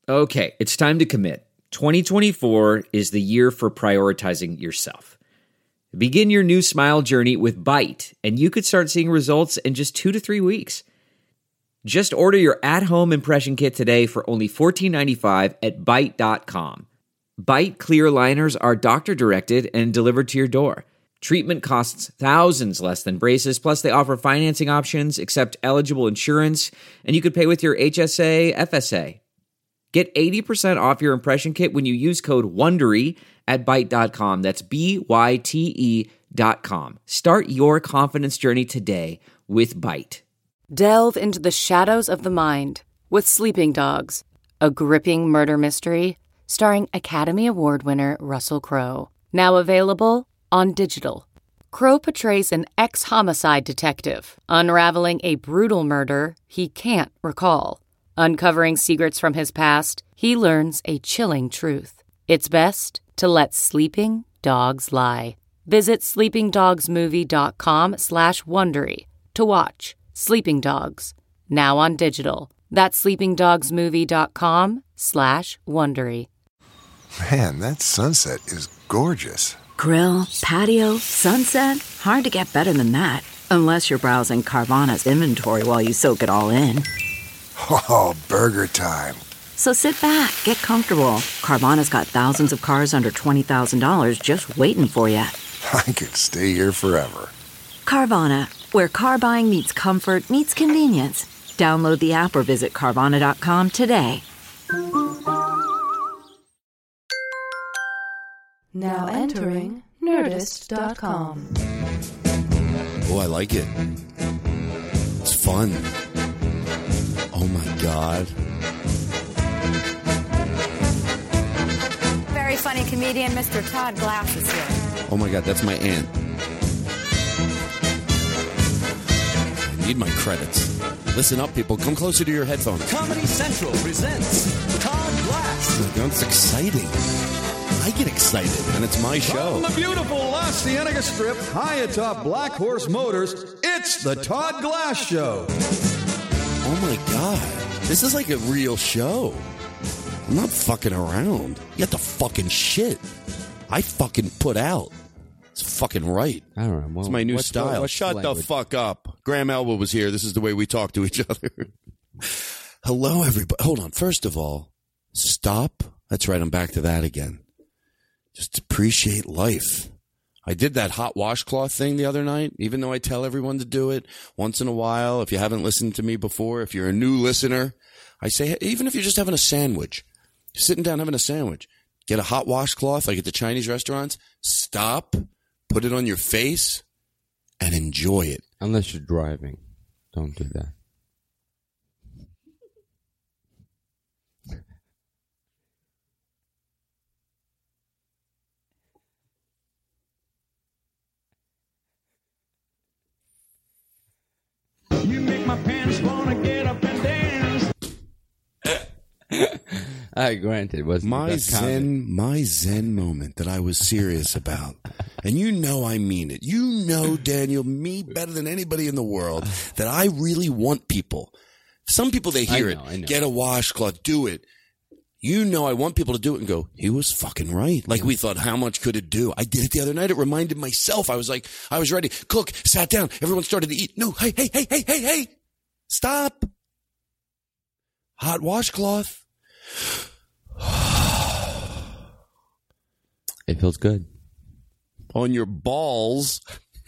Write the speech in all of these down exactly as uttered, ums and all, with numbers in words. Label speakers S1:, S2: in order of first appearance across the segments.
S1: Okay, it's time to commit. twenty twenty-four is the year for prioritizing yourself. Begin your new smile journey with Byte, and you could start seeing results in just two to three weeks. Just order your at-home impression kit today for only fourteen ninety-five at byte dot com. Byte clear aligners are doctor-directed and delivered to your door. Treatment costs thousands less than braces, plus they offer financing options, accept eligible insurance, and you could pay with your H S A, F S A. Get eighty percent off your impression kit when you use code WONDERY at byte dot com. That's B Y T E dot com. Start your confidence journey today with Byte.
S2: Delve into the shadows of the mind with Sleeping Dogs, a gripping murder mystery starring Academy Award winner Russell Crowe. Now available on digital. Crowe portrays an ex-homicide detective unraveling a brutal murder he can't recall. Uncovering secrets from his past, he learns a chilling truth. It's best to let sleeping dogs lie. Visit sleepingdogsmovie.com slash Wondery to watch Sleeping Dogs, now on digital. That's sleepingdogsmovie.com slash Wondery.
S3: Man, that sunset is gorgeous.
S4: Grill, patio, sunset. Hard to get better than that. Unless you're browsing Carvana's inventory while you soak it all in.
S3: Oh, burger time.
S4: So sit back, get comfortable. Carvana's got thousands of cars under twenty thousand dollars just waiting for you.
S3: I could stay here forever.
S4: Carvana, where car buying meets comfort, meets convenience. Download the app or visit Carvana dot com today.
S5: Now entering Nerdist dot com.
S6: Oh, I like it. It's fun. Oh my God.
S7: Very funny comedian, Mister Todd Glass is here.
S6: Oh my God, that's my aunt. I need my credits. Listen up, people. Come closer to your headphones.
S8: Comedy Central presents Todd Glass.
S6: Oh my God, it's exciting. I get excited, and it's my show.
S9: From the beautiful La Cienega Strip, high atop Black Horse Motors, it's the Todd Glass Show.
S6: Oh my God, this is like a real show. I'm not fucking around. You got the fucking shit. I fucking put out. It's fucking right.
S10: I don't know. Well,
S6: it's my new
S10: what's,
S6: style.
S10: what's
S6: Shut the
S10: language?
S6: fuck up. Graham Elba was here. This is the way we talk to each other. Hello, everybody. Hold on. First of all, stop. That's right. I'm back to that again. Just appreciate life. I did that hot washcloth thing the other night, even though I tell everyone to do it once in a while. If you haven't listened to me before, if you're a new listener, I say, even if you're just having a sandwich, you're sitting down having a sandwich, get a hot washcloth like at the Chinese restaurants, stop, put it on your face, and enjoy it.
S10: Unless you're driving. Don't do that.
S9: You make my pants wanna get up and dance.
S10: I granted, it wasn't
S6: My
S10: the best comment.
S6: zen, my zen moment that I was serious about. And you know I mean it. You know, Daniel, me better than anybody in the world, that I really want people. Some people, they hear
S10: I know, I
S6: it.
S10: know.
S6: Get a washcloth, do it. You know I want people to do it and go, he was fucking right. Like we thought, how much could it do? I did it the other night. It reminded myself. I was like, I was ready. Cook, sat down. Everyone started to eat. No, hey, hey, hey, hey, hey, hey. Stop. Hot washcloth.
S10: It feels good.
S6: On your balls.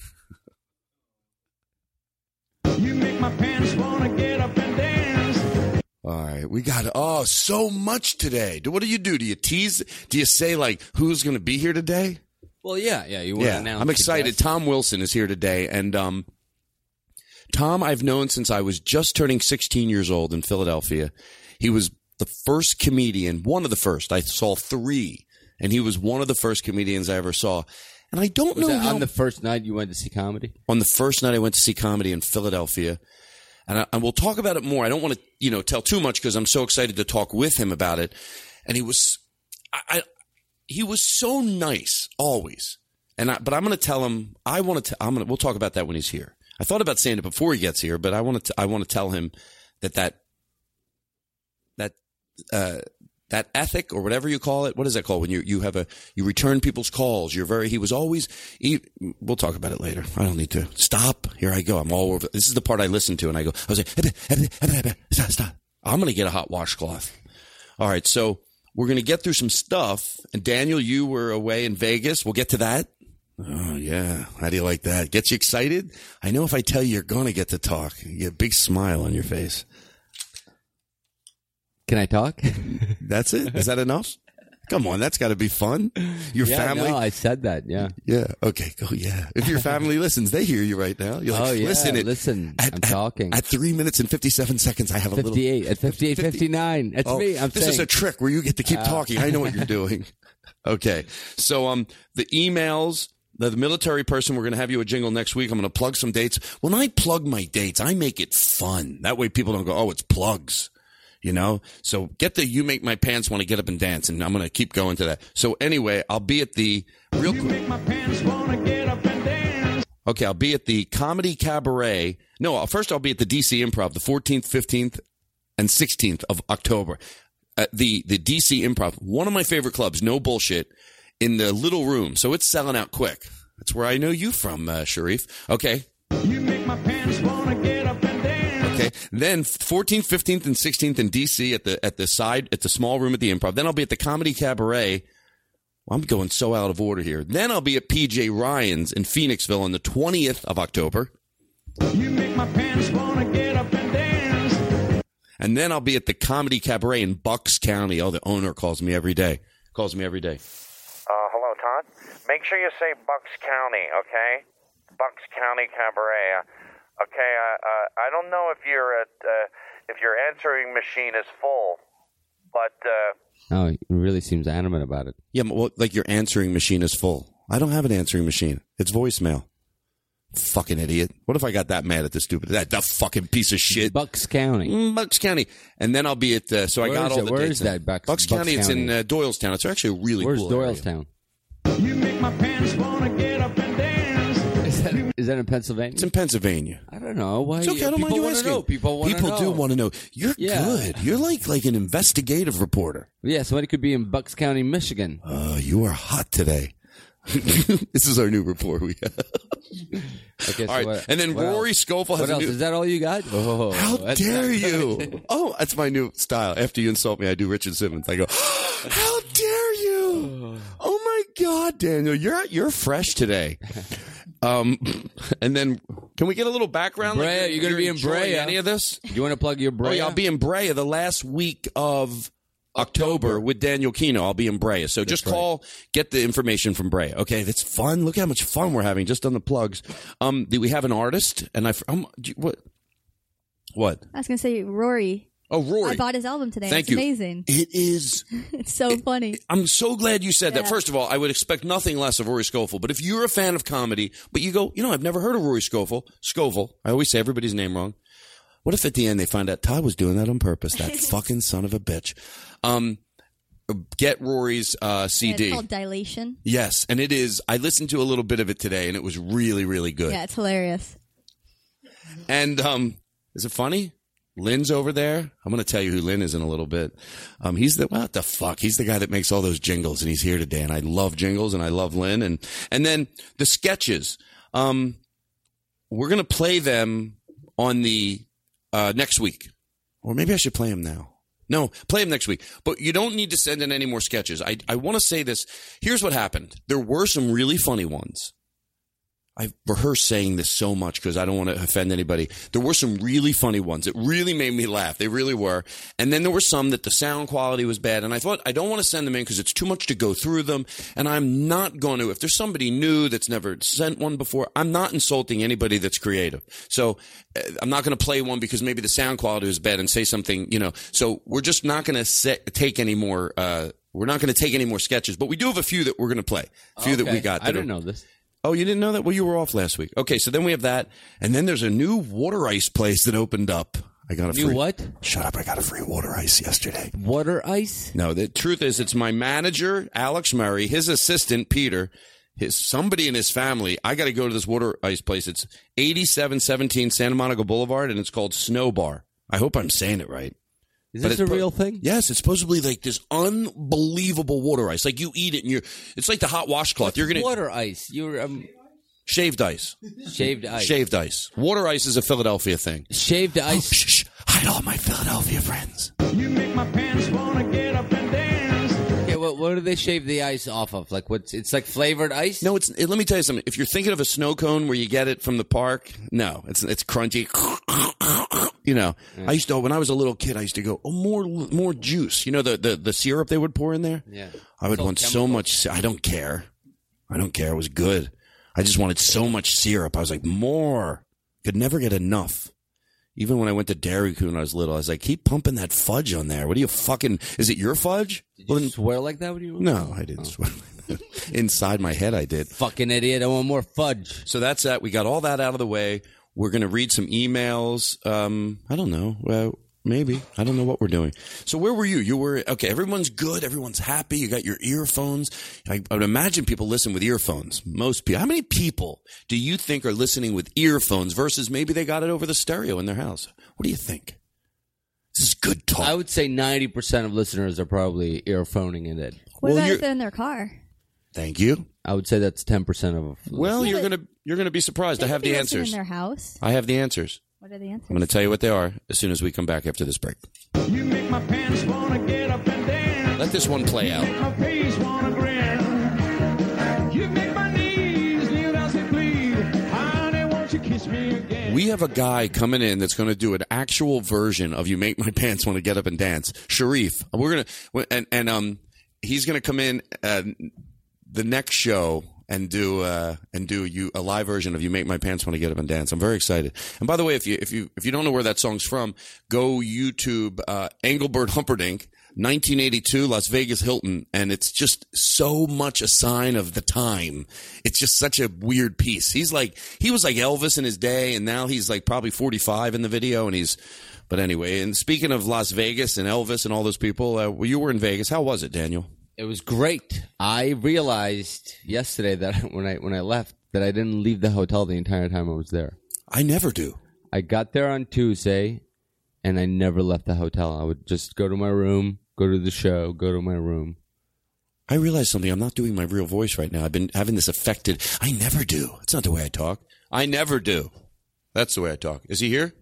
S9: You make my pants wanna get up and dance.
S6: All right, we got, oh, so much today. Do- What do you do? Do you tease? Do you say, like, who's going to be here today?
S10: Well, yeah, yeah. You want
S6: Yeah,
S10: to announce
S6: I'm
S10: the
S6: excited.
S10: guest.
S6: Tom Wilson is here today. And um, Tom, I've known since I was just turning sixteen years old in Philadelphia. He was the first comedian, one of the first. I saw three, and he was one of the first comedians I ever saw. And I don't
S10: Was
S6: know
S10: that
S6: how...
S10: on the first night you went to see comedy?
S6: On the first night I went to see comedy in Philadelphia. And, I, and we'll talk about it more. I don't want to, you know, tell too much because I'm so excited to talk with him about it. And he was, I, I he was so nice always. And I, but I'm going to tell him. I want to. I'm going to. We'll talk about that when he's here. I thought about saying it before he gets here, but I want to. I want to tell him that that that uh, that ethic or whatever you call it. What is that called when you you have a you return people's calls? You're very. He was always. He, we'll talk about it later. I don't need to stop. Here I go. I'm all over. This is the part I listen to, and I go. I was like, stop, stop. I'm going to get a hot washcloth. All right, so we're going to get through some stuff. And Daniel, you were away in Vegas. We'll get to that. Oh, yeah. How do you like that? Gets you excited? I know if I tell you you're going to get to talk, you get a big smile on your face.
S10: Can I talk?
S6: That's it? Is that enough? Come on, that's got to be fun. Your
S10: yeah,
S6: family.
S10: No, I said that. Yeah.
S6: Yeah. Okay. Go. Yeah. If your family listens, they hear you right now. You're like,
S10: oh yeah.
S6: Listen. It,
S10: listen.
S6: At,
S10: I'm
S6: at,
S10: talking.
S6: At three minutes and fifty-seven seconds, I have a
S10: fifty-eight.
S6: little.
S10: At fifty-eight, fifty, fifty-nine. That's
S6: oh,
S10: me. I'm
S6: this
S10: saying.
S6: is a trick where you get to keep uh, talking. I know what you're doing. Okay. So um, the emails. The, the military person, we're going to have you a jingle next week. I'm going to plug some dates. When I plug my dates, I make it fun. That way, people don't go, "Oh, it's plugs." You know, so get the "You Make My Pants Want to Get Up and Dance," and I'm going to keep going to that. So anyway, I'll be at the real quick. You make my pants want to get up and dance. Okay, I'll be at the Comedy Cabaret. No, first I'll be at the D C Improv the fourteenth, fifteenth, and sixteenth of October. Uh, the the D C Improv, one of my favorite clubs. No bullshit. In the little room, so it's selling out quick. That's where I know you from, uh, Sharif. Okay. You make my pants want to get up and dance. Okay. Then fourteenth, fifteenth, and sixteenth in D C at the at the side at the small room at the Improv. Then I'll be at the Comedy Cabaret. Well, I'm going so out of order here. Then I'll be at P J Ryan's in Phoenixville on the twentieth of October. You make my pants want to get up and dance. And then I'll be at the Comedy Cabaret in Bucks County. Oh, the owner calls me every day. Calls me every day.
S11: Uh, hello, Todd. Make sure you say Bucks County, okay? Bucks County Cabaret. Uh, okay, uh, uh, I don't know if your uh, if your answering machine is full, but uh,
S10: oh, he really seems animate about it.
S6: Yeah, well, like your answering machine is full. I don't have an answering machine. It's voicemail. Fucking idiot. What if I got that mad at the stupid that that fucking piece of shit?
S10: Bucks County.
S6: Mm, Bucks County. And then I'll be at uh, so
S10: Where
S6: I got
S10: is
S6: all
S10: it?
S6: the
S10: Where
S6: dates.
S10: is that Bucks,
S6: Bucks,
S10: Bucks
S6: County?
S10: County?
S6: It's in uh, Doylestown. It's actually a really
S10: Where's
S6: cool
S10: Doylestown?
S6: area. You make my pants want to get up and dance.
S10: Is that, is that in Pennsylvania?
S6: It's in Pennsylvania.
S10: I don't know. Why?
S6: It's okay. I don't
S10: people
S6: mind you
S10: want to
S6: asking.
S10: know. People want to know.
S6: People do want to know. You're
S10: yeah.
S6: good. You're like like an investigative reporter.
S10: Yeah, somebody could be in Bucks County, Michigan.
S6: Oh, uh, you are hot today. This is our new report we have.
S10: Okay, so
S6: all right.
S10: what,
S6: and then Rory
S10: else?
S6: Scofield has
S10: what
S6: a
S10: else?
S6: new...
S10: Is that all you got? Oh,
S6: how dare you? Oh, that's my new style. After you insult me, I do Richard Simmons. I go, how dare you? Oh my God, Daniel, you're you're fresh today. Um, and then can we get a little background?
S10: Brea,
S6: like
S10: you're going to be in Brea.
S6: Any of this?
S10: You want to plug your Brea?
S6: Oh yeah, I'll be in Brea the last week of October with Daniel Kino. I'll be in Brea. So just
S10: That's
S6: call,
S10: right.
S6: get the information from Brea. Okay, that's fun. Look how much fun we're having just on the plugs. Um, do we have an artist? And I, um, what? What?
S12: I was gonna say Rory.
S6: Oh, Rory!
S12: I bought his album today.
S6: Thank
S12: it's
S6: you.
S12: Amazing.
S6: It is.
S12: It's so
S6: it,
S12: funny.
S6: I'm so glad you said
S12: yeah.
S6: that. First of all, I would expect nothing less of Rory Scofield. But if you're a fan of comedy, but you go, you know, I've never heard of Rory Scofield. Scofield. I always say everybody's name wrong. What if at the end they find out Todd was doing that on purpose? That fucking son of a bitch. Um. Get Rory's uh, C D.
S12: Yeah, it's called Dilation.
S6: Yes, and it is. I listened to a little bit of it today, and it was really, really good.
S12: Yeah, it's hilarious.
S6: And um, is it funny? Lynn's over there. I'm going to tell you who Lynn is in a little bit. Um, he's the what the fuck? He's the guy that makes all those jingles, and he's here today. And I love jingles, and I love Lynn. And and then the sketches. Um, we're going to play them on the uh, next week, or maybe I should play them now. No, play them next week. But you don't need to send in any more sketches. I, I want to say this. Here's what happened. There were some really funny ones. I've rehearsed saying this so much because I don't want to offend anybody. There were some really funny ones. It really made me laugh. They really were. And then there were some that the sound quality was bad. And I thought, I don't want to send them in because it's too much to go through them. And I'm not going to. If there's somebody new that's never sent one before, I'm not insulting anybody that's creative. So uh, I'm not going to play one because maybe the sound quality was bad and say something, you know. So we're just not going to take any more, uh, we're not going to take any more sketches. But we do have a few that we're going to play. A few
S10: okay.
S6: that we got. That
S10: I didn't
S6: are,
S10: know this.
S6: Oh, you didn't know that? Well, you were off last week. Okay, so then we have that. And then there's a new water ice place that opened up. I got a
S10: new
S6: free.
S10: what?
S6: Shut up. I got a free water ice yesterday.
S10: Water ice?
S6: No, the truth is it's my manager, Alex Murray, his assistant, Peter, his somebody in his family. I got to go to this water ice place. It's eighty-seven seventeen Santa Monica Boulevard, and it's called Snow Bar. I hope I'm saying it right.
S10: Is
S6: But
S10: this
S6: it's
S10: a
S6: po-
S10: real thing?
S6: Yes, it's supposedly like this unbelievable water ice. Like you eat it and you're, it's like the hot washcloth. You're gonna
S10: Water ice. You're um,
S6: shaved ice.
S10: shaved ice.
S6: Shaved ice. Water ice is a Philadelphia thing.
S10: Shaved ice.
S6: Oh, shh, shh. Hide all my Philadelphia friends.
S9: You make my pants wanna get up and dance.
S10: Okay, what, what do they shave the ice off of? Like what's? It's like flavored ice.
S6: No, it's. It, let me tell you something. If you're thinking of a snow cone where you get it from the park, no, it's it's crunchy. You know,
S10: Mm.
S6: I used to when I was a little kid. I used to go, oh, more more juice. You know, the the, the syrup they would pour in there.
S10: Yeah.
S6: I would
S10: Full
S6: want so
S10: chemical.
S6: much. sy- I don't care. I don't care. It was good. I just wanted so much syrup. I was like, more. Could never get enough. Even when I went to Dairy Queen when I was little, I was like, keep pumping that fudge on there. What are you fucking? Is it your fudge?
S10: Did you swear like that when you?
S6: No, I didn't swear. Inside my head, I did.
S10: Fucking idiot! I want more fudge.
S6: So that's that. We got all that out of the way. We're going to read some emails. Um, I don't know. Uh, maybe. I don't know what we're doing. So where were you? You were, okay, everyone's good. Everyone's happy. You got your earphones. I, I would imagine people listen with earphones. Most people. How many people do you think are listening with earphones versus maybe they got it over the stereo in their house? What do you think? This is good talk.
S10: I would say ninety percent of listeners are probably earphoning in it.
S12: What
S6: Well,
S12: about
S6: you're-
S12: if they're in their car?
S6: Thank you.
S10: I would say that's ten percent of.
S6: Well,
S12: Yeah,
S6: you're
S12: but-
S6: going to you're going to be surprised.
S12: They
S6: I have
S12: could be
S6: the
S12: listening
S6: answers.
S12: in their house.
S6: I have the answers.
S12: What are the answers?
S6: I'm going to tell you what they are as soon as we come back after this break.
S9: You make my pants wanna get up and dance.
S6: Let this one play out.
S9: Make my face wanna grin. You make my knees kneel down and bleed. Honey, won't you kiss me again?
S6: We have a guy coming in that's going to do an actual version of "You Make My Pants Want to Get Up and Dance." Sharif, we're gonna and and um he's going to come in uh, the next show and do uh and do you a live version of "You Make My Pants Want to Get Up and Dance." I'm very excited. And by the way, if you if you if you don't know where that song's from, go YouTube uh, Engelbert Humperdinck. nineteen eighty-two, Las Vegas Hilton, and it's just so much a sign of the time. It's just such a weird piece. He's like, he was like Elvis in his day, and now he's like probably forty-five in the video, and he's, but anyway, and speaking of Las Vegas and Elvis and all those people, uh, well, you were in Vegas. How was it, Daniel?
S10: It was great. I realized yesterday that when I when I left that I didn't leave the hotel the entire time I was there.
S6: I never do.
S10: I got there on Tuesday, and I never left the hotel. I would just go to my room, go to the show, go to my room.
S6: I realized something. I'm not doing my real voice right now. I've been having this affected. I never do. It's not the way I talk. I never do. That's the way I talk. Is he here?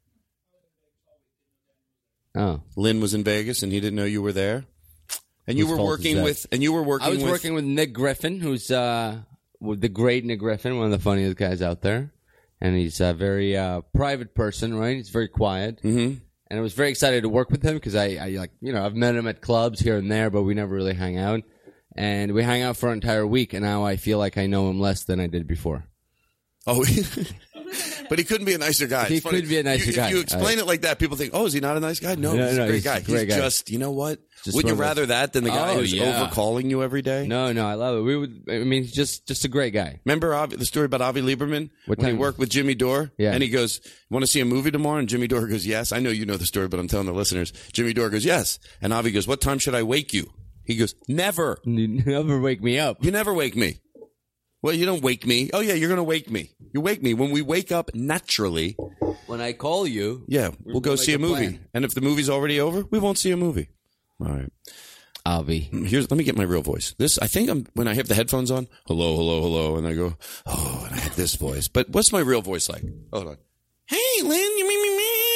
S10: Oh,
S6: Lynn was in Vegas, and he didn't know you were there. And you
S10: Whose
S6: were
S10: fault is
S6: working
S10: that?
S6: with, and you were working
S10: I was
S6: with,
S10: working with Nick Griffin, who's uh, with the great Nick Griffin, one of the funniest guys out there, and he's a very uh, private person, right? He's very quiet,
S6: mm-hmm.
S10: and I was very excited to work with him because I, I like, you know, I've met him at clubs here and there, but we never really hang out, and we hang out for an entire week, and now I feel like I know him less than I did before.
S6: Oh, but he couldn't be a nicer guy.
S10: He
S6: It's funny.
S10: could be a nicer
S6: you,
S10: guy.
S6: If you explain
S10: I-
S6: it like that, people think, "Oh, is he not a nice guy?" No,
S10: No,
S6: he's
S10: no,
S6: a great
S10: he's
S6: guy.
S10: a great
S6: he's
S10: guy.
S6: just, you know what?
S10: Just
S6: Would you
S10: one of those-
S6: rather that than the guy
S10: Oh,
S6: who's
S10: yeah.
S6: overcalling you every day?
S10: No, no, I love it. We would. I mean, he's just just a great guy.
S6: Remember Avi, the story about Avi Lieberman
S10: What
S6: when he
S10: time?
S6: worked with Jimmy Dore?
S10: Yeah.
S6: And he goes, "Want to see a movie tomorrow?" And Jimmy Dore goes, "Yes." I know you know the story, but I'm telling the listeners. Jimmy Dore goes, "Yes." And Avi goes, "What time should I wake you?" He goes, "Never.
S10: You never wake me up.
S6: You never wake me." Well, you don't wake me. Oh, yeah, you're going to wake me. You wake me. When we wake up naturally,
S10: When I call you,
S6: yeah, we'll go
S10: make
S6: see a
S10: a
S6: movie.
S10: plan.
S6: And if the movie's already over, we won't see a movie. All right.
S10: Avi.
S6: Here's let me get my real voice. This I think I'm when I have the headphones on. Hello, hello, hello, and I go, oh, and I have this voice. But what's my real voice like? Hold on. Hey, Lynn, you mean me?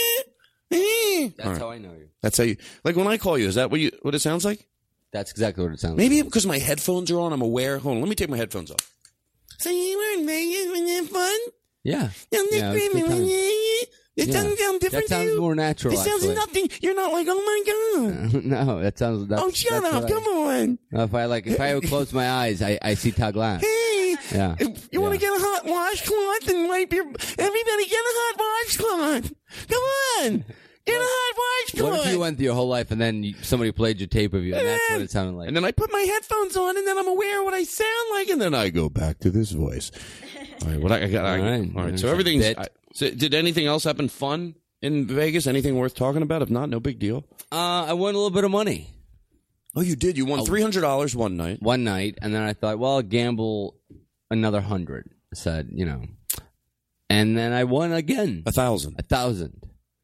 S6: me?
S10: That's
S6: All right.
S10: how I know you.
S6: That's how you like when I call you. Is that what you what it sounds like?
S10: That's exactly what it sounds
S6: Maybe because my headphones are on, I'm aware. Hold on, let me take my headphones off. So you were in Vegas when you had fun?
S10: like. Yeah.
S6: Yeah,
S10: Yeah, it was a good time.
S6: It
S10: Yeah.
S6: doesn't sound different
S10: That
S6: to
S10: sounds
S6: you?
S10: more natural,
S6: It sounds
S10: actually.
S6: nothing. You're not like, oh my god.
S10: No, that sounds. That's,
S6: Oh, shut
S10: that's
S6: up!
S10: what I-
S6: Come on.
S10: If I like, if I would close my eyes, I, I see Todd Glass.
S6: Hey,
S10: Yeah.
S6: if you want to
S10: Yeah.
S6: get a hot washcloth and wipe your. Everybody, get a hot washcloth. Come on, get a hot washcloth.
S10: What if you went through your whole life and then you, somebody played your tape of you, and that's what it sounded like?
S6: And then I put my headphones on, and then I'm aware of what I sound like, and then I go back to this voice. All right, what I, I got. I,
S10: All right.
S6: all right.
S10: There's
S6: So
S10: a
S6: everything's.
S10: bit.
S6: I, so did anything else happen fun in Vegas? Anything worth talking about? If not, no big deal.
S10: Uh, I won a little bit of money
S6: Oh, you did. You won three hundred dollars one night.
S10: one night, and then I thought, well, I'll gamble another hundred. I said, you know, and then I won again,
S6: A thousand.
S10: a thousand.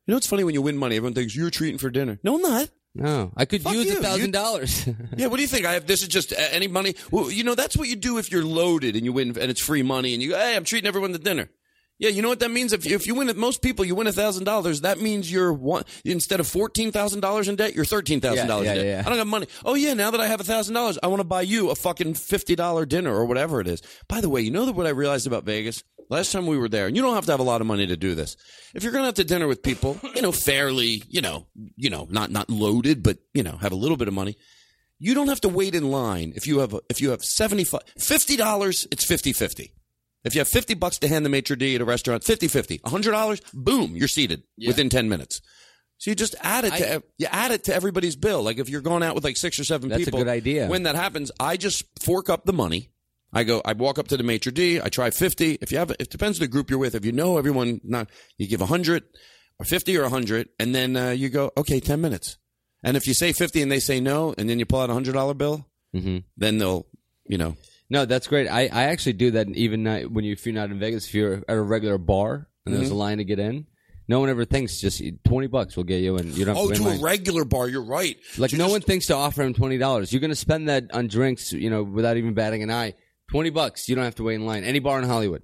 S6: You know what's funny when you win money? Everyone thinks you're treating for dinner. No, I'm not.
S10: No, I could
S6: Fuck
S10: use
S6: you.
S10: a thousand dollars.
S6: Yeah, what do you think? I have this is just uh, any money. Well, you know that's what you do if you're loaded and you win and it's free money and you go, hey, I'm treating everyone to dinner. Yeah, you know what that means? If if you win, most people you win a thousand dollars. That means you're one instead of fourteen thousand dollars in debt, you're thirteen thousand dollars
S10: Yeah,
S6: in
S10: yeah,
S6: debt.
S10: yeah.
S6: I don't have money. Oh yeah, now that I have a thousand dollars, I want to buy you a fucking fifty dollar dinner or whatever it is. By the way, you know that what I realized about Vegas? Last time we were there, and you don't have to have a lot of money to do this. If you're going out to dinner with people, you know, fairly, you know, you know, not not loaded, but you know, have a little bit of money. You don't have to wait in line if you have a, if you have seventy-five, fifty dollars, it's fifty-fifty. If you have fifty bucks to hand the maitre d' at a restaurant, fifty-fifty. one hundred dollars, boom, you're seated
S10: Yeah.
S6: within ten minutes. So you just add it to
S10: I-
S6: you add it to everybody's bill. Like if you're going out with like six or seven
S10: That's a
S6: people,
S10: good idea.
S6: When that happens, I just fork up the money. I go, I walk up to the maitre d', I try fifty. If you have, it depends on the group you're with. If you know everyone, not you give one hundred or fifty or one hundred, and then uh, you go, okay, ten minutes. And if you say fifty and they say no, and then you pull out a one hundred dollar bill,
S10: Mm-hmm.
S6: then they'll, you know.
S10: No, that's great. I, I actually do that even uh, when you, if you're not in Vegas, if you're at a regular bar and there's
S6: Mhm.
S10: a line to get in, no one ever thinks just twenty bucks will get you in. You don't have
S6: Oh,
S10: to, wait
S6: to
S10: in
S6: a
S10: line.
S6: regular bar, you're right.
S10: Like
S6: So
S10: no
S6: just-
S10: one thinks to offer him twenty dollars. You're going to spend that on drinks, you know, without even batting an eye. Twenty bucks. You don't have to wait in line. Any bar in Hollywood.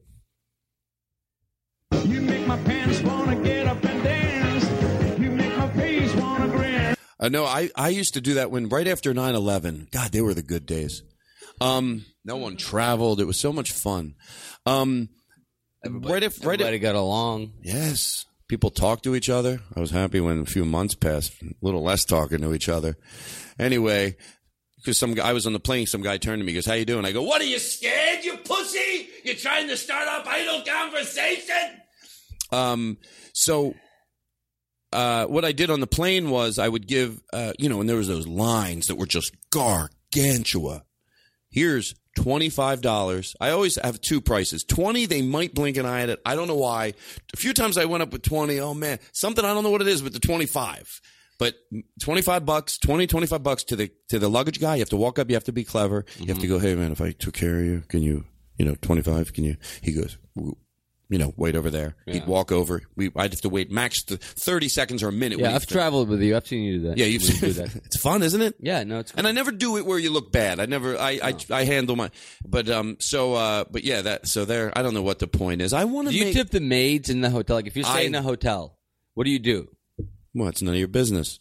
S9: You make my pants wanna get up and dance. You make my face wanna grin.
S6: Uh, no, I, I used to do that when right after nine eleven. God, they were the good days. Um, no one traveled. It was so much fun. Um, right if right
S10: Everybody got along.
S6: Yes, people talk to each other. I was happy when a few months passed, a little less talking to each other. Anyway, because some guy I was on the plane, some guy turned to me, goes, "How you doing?" I go, "What are you scared, you pussy? You're trying to start up idle conversation." Um, so. Uh, what I did on the plane was I would give, uh, you know, and there was those lines that were just gargantua. Here's twenty-five dollars. I always have two prices. twenty, they might blink an eye at it. I don't know why. A few times I went up with twenty. Oh, man. Something, I don't know what it is with the twenty-five. But twenty-five bucks, twenty, twenty-five bucks to the to the luggage guy. You have to walk up. You have to be clever. Mm-hmm. You have to go, hey, man, if I took care of you, can you, you know, twenty-five, can you? He goes, you know, wait over there. Yeah. He'd walk over. We, I'd have to wait max to thirty seconds or a minute.
S10: Yeah, I've traveled with you. I've seen you do that.
S6: Yeah, you've seen
S10: do that.
S6: It's fun, isn't it?
S10: Yeah, no, it's cool.
S6: And I never do it where you look bad. I never, I, I, I handle my, but, um, so, uh, but yeah, that, so there, I don't know what the point is. I want to
S10: Do you
S6: make,
S10: tip the maids in the hotel? Like if you're staying
S6: I-
S10: in a hotel, what do you do?
S6: well, it's none of your business.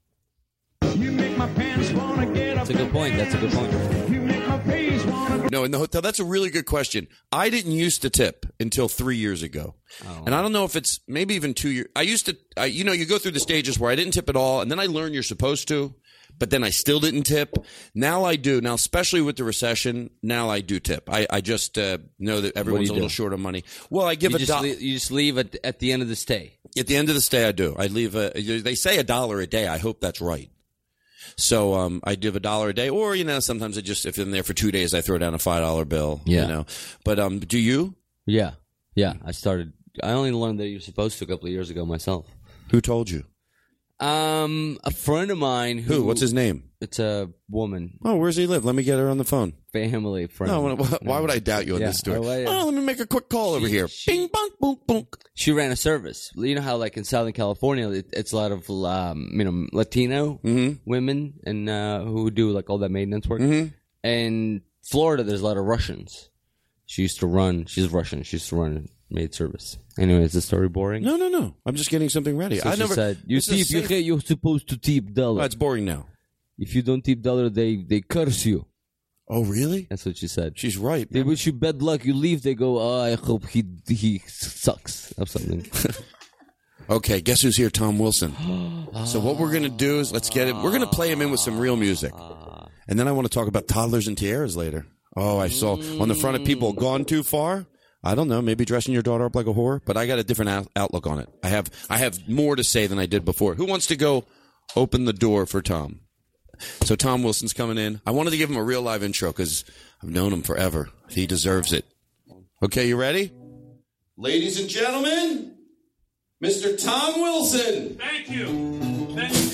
S9: You make my pants wanna get up
S10: That's a good point. That's a good point.
S9: You make my face wanna grin.
S6: No, in the hotel, that's a really good question. I didn't used to tip until three years ago.
S10: Oh.
S6: And I don't know if it's maybe even two years. I used to, I, you know, you go through the stages where I didn't tip at all, and then I learned you're supposed to, but then I still didn't tip. Now I do. Now, especially with the recession, now I do tip. I, I just uh, know that everyone's
S10: you
S6: a little
S10: do?
S6: short of money. Well, I give
S10: You
S6: a
S10: just,
S6: dollar.
S10: leave, you just leave at, at the end of the stay.
S6: At the end of the stay, I do. I leave a, they say a dollar a day. I hope that's right. So um, I give a dollar a day, or you know, sometimes I just if I'm there for two days, I throw down a five dollar bill.
S10: Yeah.
S6: You know, but um, do you?
S10: Yeah, yeah. I started. I only learned that you're supposed to a couple of years ago myself.
S6: Who told you?
S10: Um, a friend of mine who.
S6: Who? What's his name?
S10: It's a woman.
S6: Oh, where's he live? Let me get her on the phone.
S10: Family friend.
S6: No, why, why would I doubt you on
S10: Yeah,
S6: this story?
S10: oh, well, yeah.
S6: Oh, let me make a quick call over here. Bing, bong, boom, boom.
S10: She ran a service. You know how, like in Southern California, it, it's a lot of um, you know Latino
S6: Mm-hmm.
S10: women and uh, who do like all that maintenance work.
S6: Mm-hmm.
S10: And Florida, there's a lot of Russians. She used to run. She's Russian. She used to run maid service. Anyway, is the story boring?
S6: No, no, no. I'm just getting something ready.
S10: So
S6: I
S10: she
S6: never
S10: said, "You
S6: this is
S10: tip. You,
S6: safe-
S10: hey, you're supposed to tip dollar.
S6: Oh, it's boring now.
S10: If you don't tip dollar, they they curse you."
S6: Oh, really?
S10: That's what she said.
S6: She's right.
S10: They wish you bad luck. You leave. They go, "Oh, I hope he he sucks," or something.
S6: Okay, guess who's here? Tom Wilson. So what we're going to do is let's get it. We're going to play him in with some real music. And then I want to talk about toddlers and tiaras later. Oh, I saw on the front of people gone too far. I don't know, maybe dressing your daughter up like a whore, but I got a different out- outlook on it. I have I have more to say than I did before. Who wants to go open the door for Tom? So Tom Wilson's coming in. I wanted to give him a real live intro because I've known him forever. He deserves it. Okay, you ready? Ladies and gentlemen, Mister Tom Wilson.
S9: Thank you. Thank you.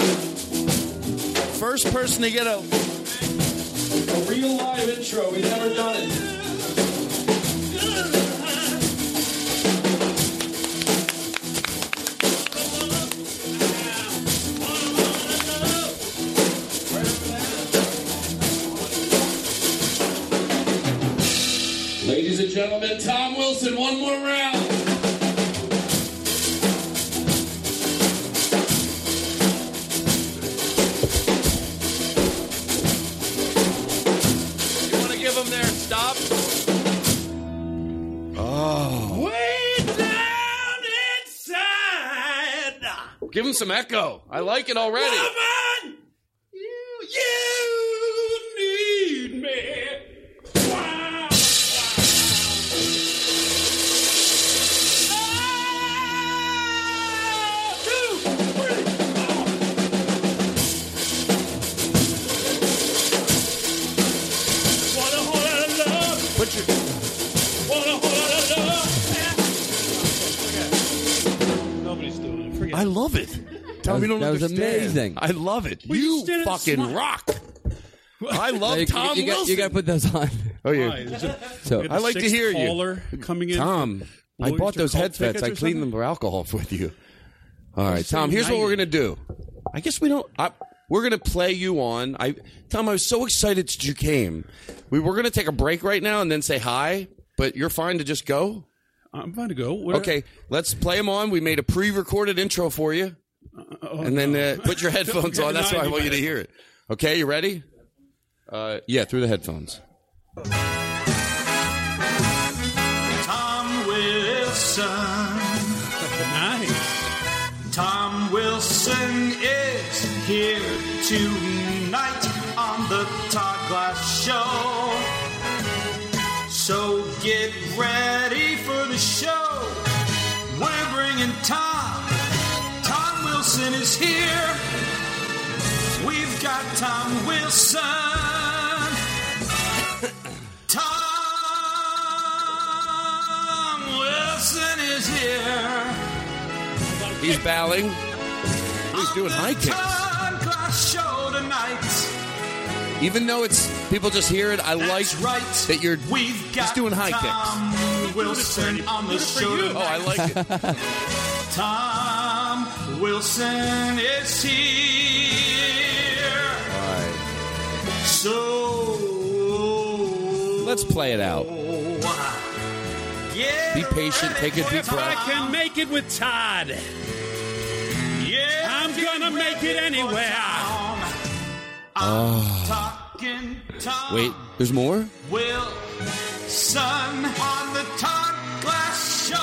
S6: First person to get a, a real live intro. We've never done it.
S13: Ladies and gentlemen, Tom Wilson, one more round. You want to give him their stop?
S6: Oh.
S13: Way down inside.
S6: Give him some echo. I like it already.
S13: Woman, you, you need me. Wow. Want a whole lot of love.
S6: Put your...
S13: Want a whole lot of love. Nobody's doing it. Forget
S6: I love it. Tell me you don't
S10: that was
S6: understand.
S10: amazing.
S6: I love it.
S13: Well, you
S6: you
S13: stand and
S6: fucking
S13: smile.
S6: rock. I love
S10: you,
S6: Tom
S10: you, you, got,
S6: Wilson.
S10: you got to put those on.
S6: Oh, yeah.
S13: Why? Is it-
S10: So-
S13: we got the
S6: I like to
S13: sixth
S6: hear you.
S13: caller coming in.
S6: Tom, I
S13: Boys
S6: bought
S13: or
S6: those
S13: cult
S6: headsets.
S13: tickets
S6: I
S13: or
S6: cleaned
S13: something?
S6: them for alcohol with you. All right,
S13: so
S6: Tom, here's what
S13: nice.
S6: we're going to do. I guess we don't... I, we're going to play you on. I, Tom, I was so excited that you came. We were going to take a break right now and then say hi, but you're fine to just go?
S13: I'm fine to go. What
S6: Okay, let's play them on. We made a pre-recorded intro for you.
S13: oh,
S6: And then uh, put your headphones on. That's why I
S13: ninety
S6: want you to hear it. Okay, you ready? Uh, yeah, through the headphones.
S9: Tom Wilson.
S13: Nice.
S9: Tom Wilson is here tonight on the Todd Glass Show. So get ready for the show. We're bringing Tom. Tom Wilson is here. We've got Tom Wilson. Tom Wilson is here.
S6: He's bowing. He's doing high kicks.
S9: Todd Glass Show tonight.
S6: Even though it's people just hear it, I like
S9: That's right.
S6: that you're
S9: We've got
S6: just doing high kicks.
S9: Tom Wilson on the show
S6: Oh,
S9: tonight.
S6: I like it.
S9: Tom Wilson is here.
S6: All right.
S9: So
S6: Let's play it out.
S9: yeah,
S6: Be patient. Take a deep
S13: If I
S6: breath.
S13: can make it with Todd,
S9: yeah,
S13: I'm gonna make it anywhere.
S6: Oh.
S9: Talking Tom
S6: Wait, there's more?
S9: Wilson on the Todd Glass Show.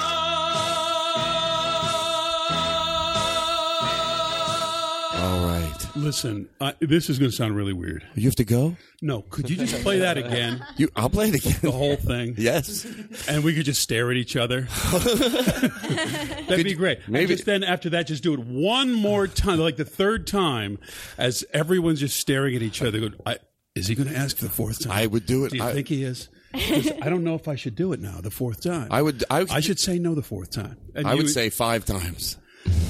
S6: All right.
S13: Listen, uh, this is going to sound really weird.
S6: You have to go?
S13: No, could you just play that again?
S6: You, I'll play it again.
S13: The whole thing.
S6: Yes.
S13: And we could just stare at each other. That'd be great.
S6: maybe-
S13: And just then after that, just do it one more time, like the third time, as everyone's just staring at each other. Go, I, is he going to ask for the fourth time?
S6: I would do it.
S13: Do you
S6: I,
S13: think he is? 'Cause I don't know if I should do it now, the fourth time.
S6: I would. I,
S13: I should say no the fourth time. And
S6: I would
S13: you-
S6: say five times.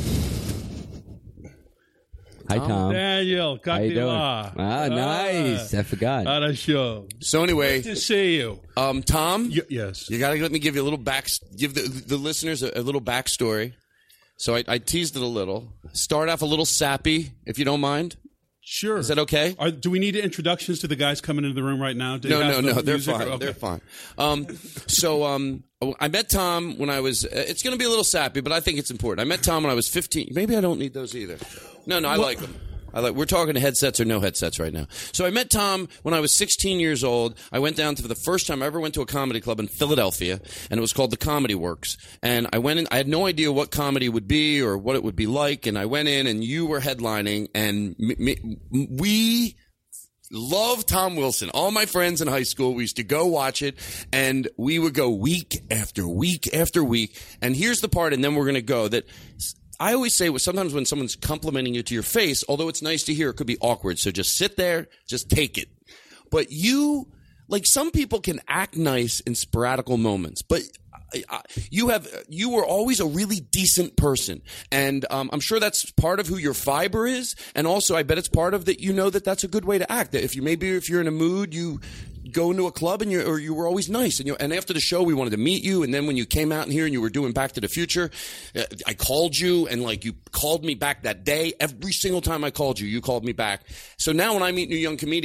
S10: Hi, Tom.
S13: Daniel,
S10: How you doing?
S13: Katila.
S10: Ah, nice. I forgot.
S13: On a show.
S6: So anyway,
S13: Good to see you.
S6: um, Tom,
S13: Y- yes.
S6: you got to let me give you a little back. Give the the listeners a, a little backstory. So I, I teased it a little. Start off a little sappy, if you don't mind.
S13: Sure.
S6: Is that okay?
S13: Are, do we need introductions to the guys coming into the room right now? Do
S6: No,
S13: you
S6: no,
S13: have
S6: no.
S13: the
S6: They're
S13: music?
S6: fine.
S13: Okay.
S6: They're fine. Um, so um, I met Tom when I was. Uh, it's going to be a little sappy, but I think it's important. I met Tom when I was fifteen. Maybe I don't need those either. No, no, I like them. I like. We're talking headsets or no headsets right now. So I met Tom when I was sixteen years old. I went down to for the first time I ever went to a comedy club in Philadelphia, and it was called the Comedy Works. And I went in. I had no idea what comedy would be or what it would be like. And I went in, and you were headlining, and me, me, we. Love Tom Wilson. All my friends in high school, we used to go watch it, and we would go week after week after week. And here's the part, and then we're going to go, that I always say sometimes when someone's complimenting you to your face, although it's nice to hear, it could be awkward. So just sit there, just take it. But you, like some people can act nice in sporadical moments, but I, I, you have you were always a really decent person, and um, I'm sure that's part of who your fiber is, and also I bet it's part of that. You know that that's a good way to act. That if you maybe if you're in a mood, you go into a club and you or you were always nice, and you and after the show we wanted to meet you, and then when you came out in here and you were doing Back to the Future, uh, I called you and like you called me back that day. Every single time I called you, you called me back. So now when I meet new young comedians,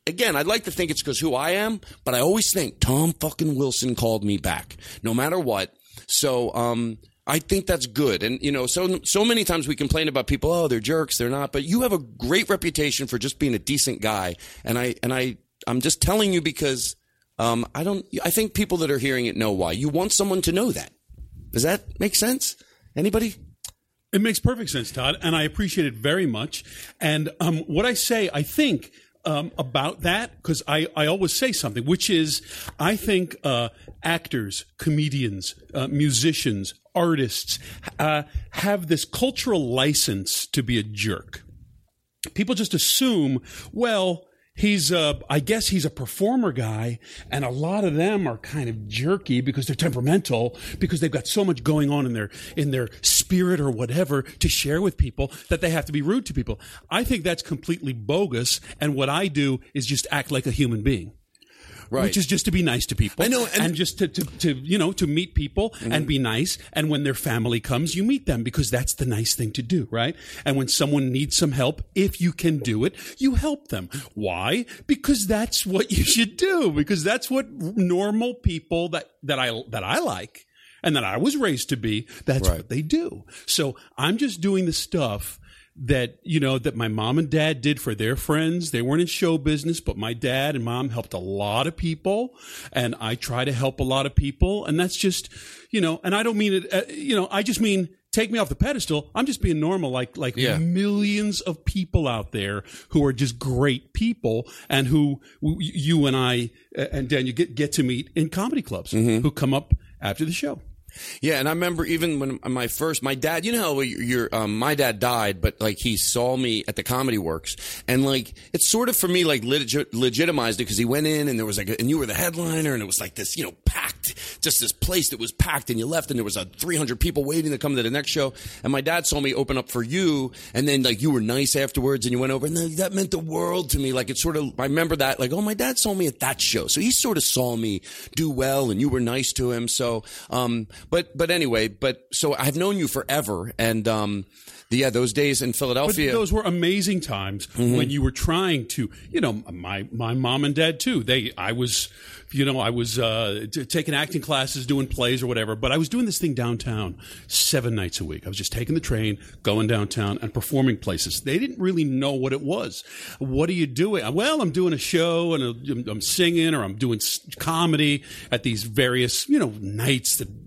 S6: again, I'd like to think it's because who I am, but I always think Tom fucking Wilson called me back, no matter what. So, um, I think that's good. And, you know, so so many times we complain about people, oh, they're jerks, they're not. But you have a great reputation for just being a decent guy. And I and I I'm just telling you because um, I don't I think people that are hearing it know why. You want someone to know that. Does that make sense? Anybody?
S13: It makes perfect sense, Todd, and I appreciate it very much. And um, what I say, I think um, about that, because I, I always say something, which is I think uh, actors, comedians, uh, musicians, artists uh, have this cultural license to be a jerk. People just assume, well, he's uh, I guess he's a performer guy, and a lot of them are kind of jerky because they're temperamental, because they've got so much going on in their in their spirit or whatever to share with people that they have to be rude to people. I think that's completely bogus, and what I do is just act like a human being. Right. Which is just to be nice to people. I know, and, and just to, to, to, you know, to meet people mm-hmm. and be nice. And when their family comes, you meet them because that's the nice thing to do, right? And when someone needs some help, if you can do it, you help them. Why? Because that's what you should do. Because that's what normal people that, that I, that I like and that I was raised to be, that's right. what they do. So I'm just doing the stuff that, you know, that my mom and dad did for their friends. They weren't in show business, but my dad and mom helped a lot of people, and I try to help a lot of people. And that's just, you know, and I don't mean it, uh, you know, I just mean take me off the pedestal. I'm just being normal, like, like yeah. millions of people out there who are just great people and who you and I and Dan, you get, get to meet in comedy clubs mm-hmm. who come up after the show.
S6: Yeah, and I remember even when my first, my dad, you know how you're, um, my dad died, but like he saw me at the Comedy Works, and like it's sort of for me like legit, legitimized it because he went in and there was like, a, and you were the headliner, and it was like this, you know, packed, just this place that was packed, and you left, and there was a three hundred people waiting to come to the next show, and my dad saw me open up for you, and then like you were nice afterwards, and you went over, and that meant the world to me. Like it sort of, I remember that, like, oh, my dad saw me at that show, so he sort of saw me do well, and you were nice to him, so, um. But but anyway, but so I've known you forever, and um, the, yeah, those days in Philadelphia,
S13: but those were amazing times mm-hmm. when you were trying to, you know, my my mom and dad too. They, I was, you know, I was uh, t- taking acting classes, doing plays or whatever, but I was doing this thing downtown seven nights a week. I was just taking the train, going downtown, and performing places. They didn't really know what it was. What are you doing? Well, I'm doing a show, and I'm, I'm singing, or I'm doing comedy at these various, you know, nights that.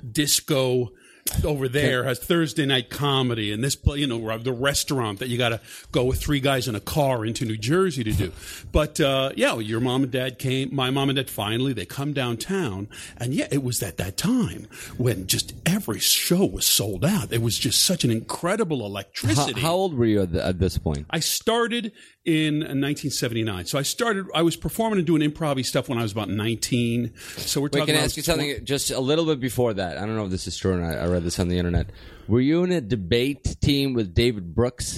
S13: Disco over there has Thursday night comedy, and this, you know, the restaurant that you got to go with three guys in a car into New Jersey to do. But uh, yeah, your mom and dad came. My mom and dad finally they come downtown, and yeah, it was at that time when just every show was sold out. It was just such an incredible electricity.
S10: How, how old were you at, the, at this point?
S13: I started in nineteen seventy-nine. So I started, I was performing and doing improv-y stuff when I was about nineteen. So we're
S10: Wait,
S13: talking
S10: can I
S13: about
S10: ask you something twenty just a little bit before that? I don't know if this is true, and I, I read this on the internet. Were you in a debate team with David Brooks?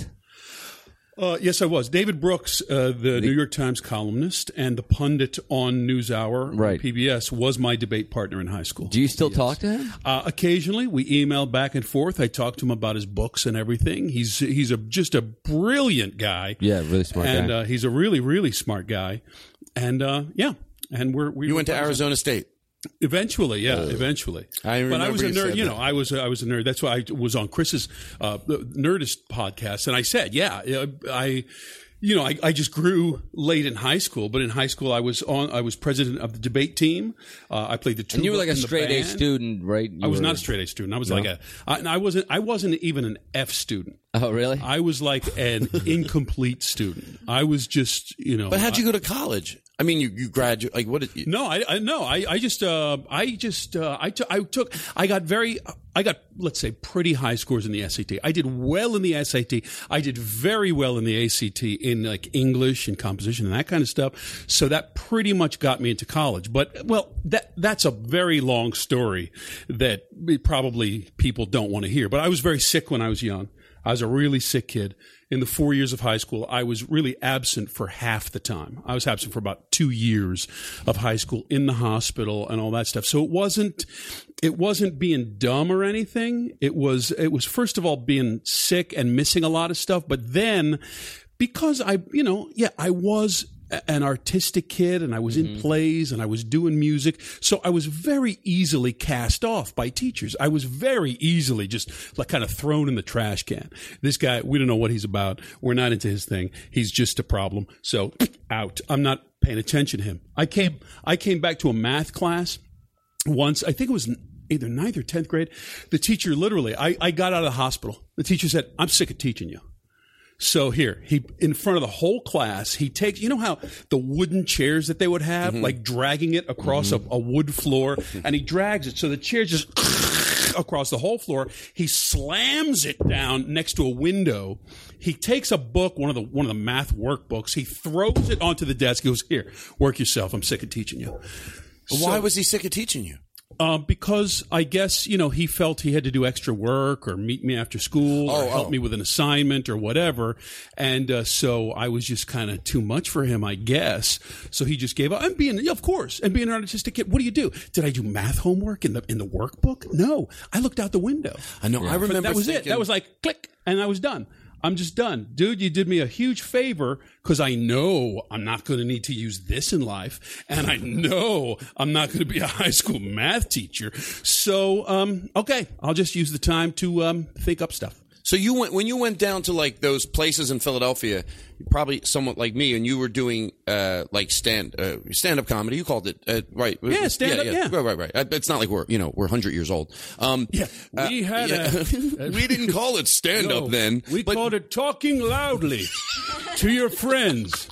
S13: Uh, yes, I was. David Brooks, uh, the New York Times columnist and the pundit on NewsHour
S10: right.
S13: on P B S, was my debate partner in high school.
S10: Do you still yes. talk to him?
S13: Uh, occasionally. We email back and forth. I talk to him about his books and everything. He's he's a just a brilliant guy.
S10: Yeah, really smart
S13: and,
S10: guy.
S13: And uh, he's a really, really smart guy. And, uh, yeah. And we're, we
S6: You went to Arizona State?
S13: Eventually, yeah, uh, eventually.
S6: I remember
S13: but I was a
S6: you
S13: nerd.
S6: said
S13: You
S6: that.
S13: know, I was I was a nerd. That's why I was on Chris's uh, Nerdist podcast, and I said, yeah, I. You know, I, I just grew late in high school, but in high school I was on. I was president of the debate team. Uh, I played the tuba.
S10: And you were like a
S13: in the
S10: straight A
S13: band.
S10: student, right? You
S13: I was
S10: were...
S13: not a straight A student. I was
S10: no?
S13: like a. I, and I wasn't. I wasn't even an F student.
S10: Oh, really?
S13: I was like an incomplete student. I was just, you know.
S6: But how'd you
S13: I,
S6: go to college? I mean, you, you graduate. Like, what did you?
S13: No, I, I no, I, I just, uh, I just, uh, I, t- I took, I got very, I got, let's say, pretty high scores in the S A T. I did well in the S A T. I did very well in the A C T in like English and composition and that kind of stuff. So that pretty much got me into college. But well, that that's a very long story that probably people don't want to hear. But I was very sick when I was young. I was a really sick kid. In the four years of high school, I was really absent for half the time. I was absent for about two years of high school in the hospital and all that stuff. So it wasn't, it wasn't being dumb or anything. It was, it was first of all being sick and missing a lot of stuff. But then because I, you know, yeah, I was an artistic kid, and I was in plays, and I was doing music. So I was very easily cast off by teachers. I was very easily just like kind of thrown in the trash can. This guy, we don't know what he's about. We're not into his thing. He's just a problem. So out. I'm not paying attention to him. I came, I came back to a math class once. I think it was either ninth or tenth grade. The teacher literally, I, I got out of the hospital. The teacher said, "I'm sick of teaching you." So here, he in front of the whole class, he takes, you know how the wooden chairs that they would have, mm-hmm. like dragging it across mm-hmm. a, a wood floor, and he drags it so the chair just across the whole floor. He slams it down next to a window. He takes a book, one of the one of the math workbooks. He throws it onto the desk. He goes, "Here, work yourself. I'm sick of teaching you."
S6: Why
S13: So-
S6: was he sick of teaching you?
S13: Uh, because I guess, you know, he felt he had to do extra work or meet me after school or
S6: Oh,
S13: help
S6: oh.
S13: me with an assignment or whatever. And uh, so I was just kind of too much for him, I guess. So he just gave up. And being, yeah, of course, and being an artistic kid, what do you do? Did I do math homework in the in the workbook? No. I looked out the window.
S6: I know. I
S13: But
S6: remember
S13: that was
S6: thinking,
S13: it. That was like, click, and I was done. I'm just done. Dude, you did me a huge favor because I know I'm not going to need to use this in life. And I know I'm not going to be a high school math teacher. So, um, okay, I'll just use the time to um, think up stuff.
S6: So you went when you went down to like those places in Philadelphia, probably somewhat like me, and you were doing uh, like stand uh, stand up comedy. You called it uh, right?
S13: Yeah, stand-up, yeah.
S6: right, right, right. Uh, It's not like we're you know we're hundred years old. Um,
S13: Yeah, we
S6: uh,
S13: had
S6: yeah.
S13: a,
S6: we didn't call it stand up
S13: No,
S6: then.
S13: We
S6: but-
S13: called it talking loudly to your friends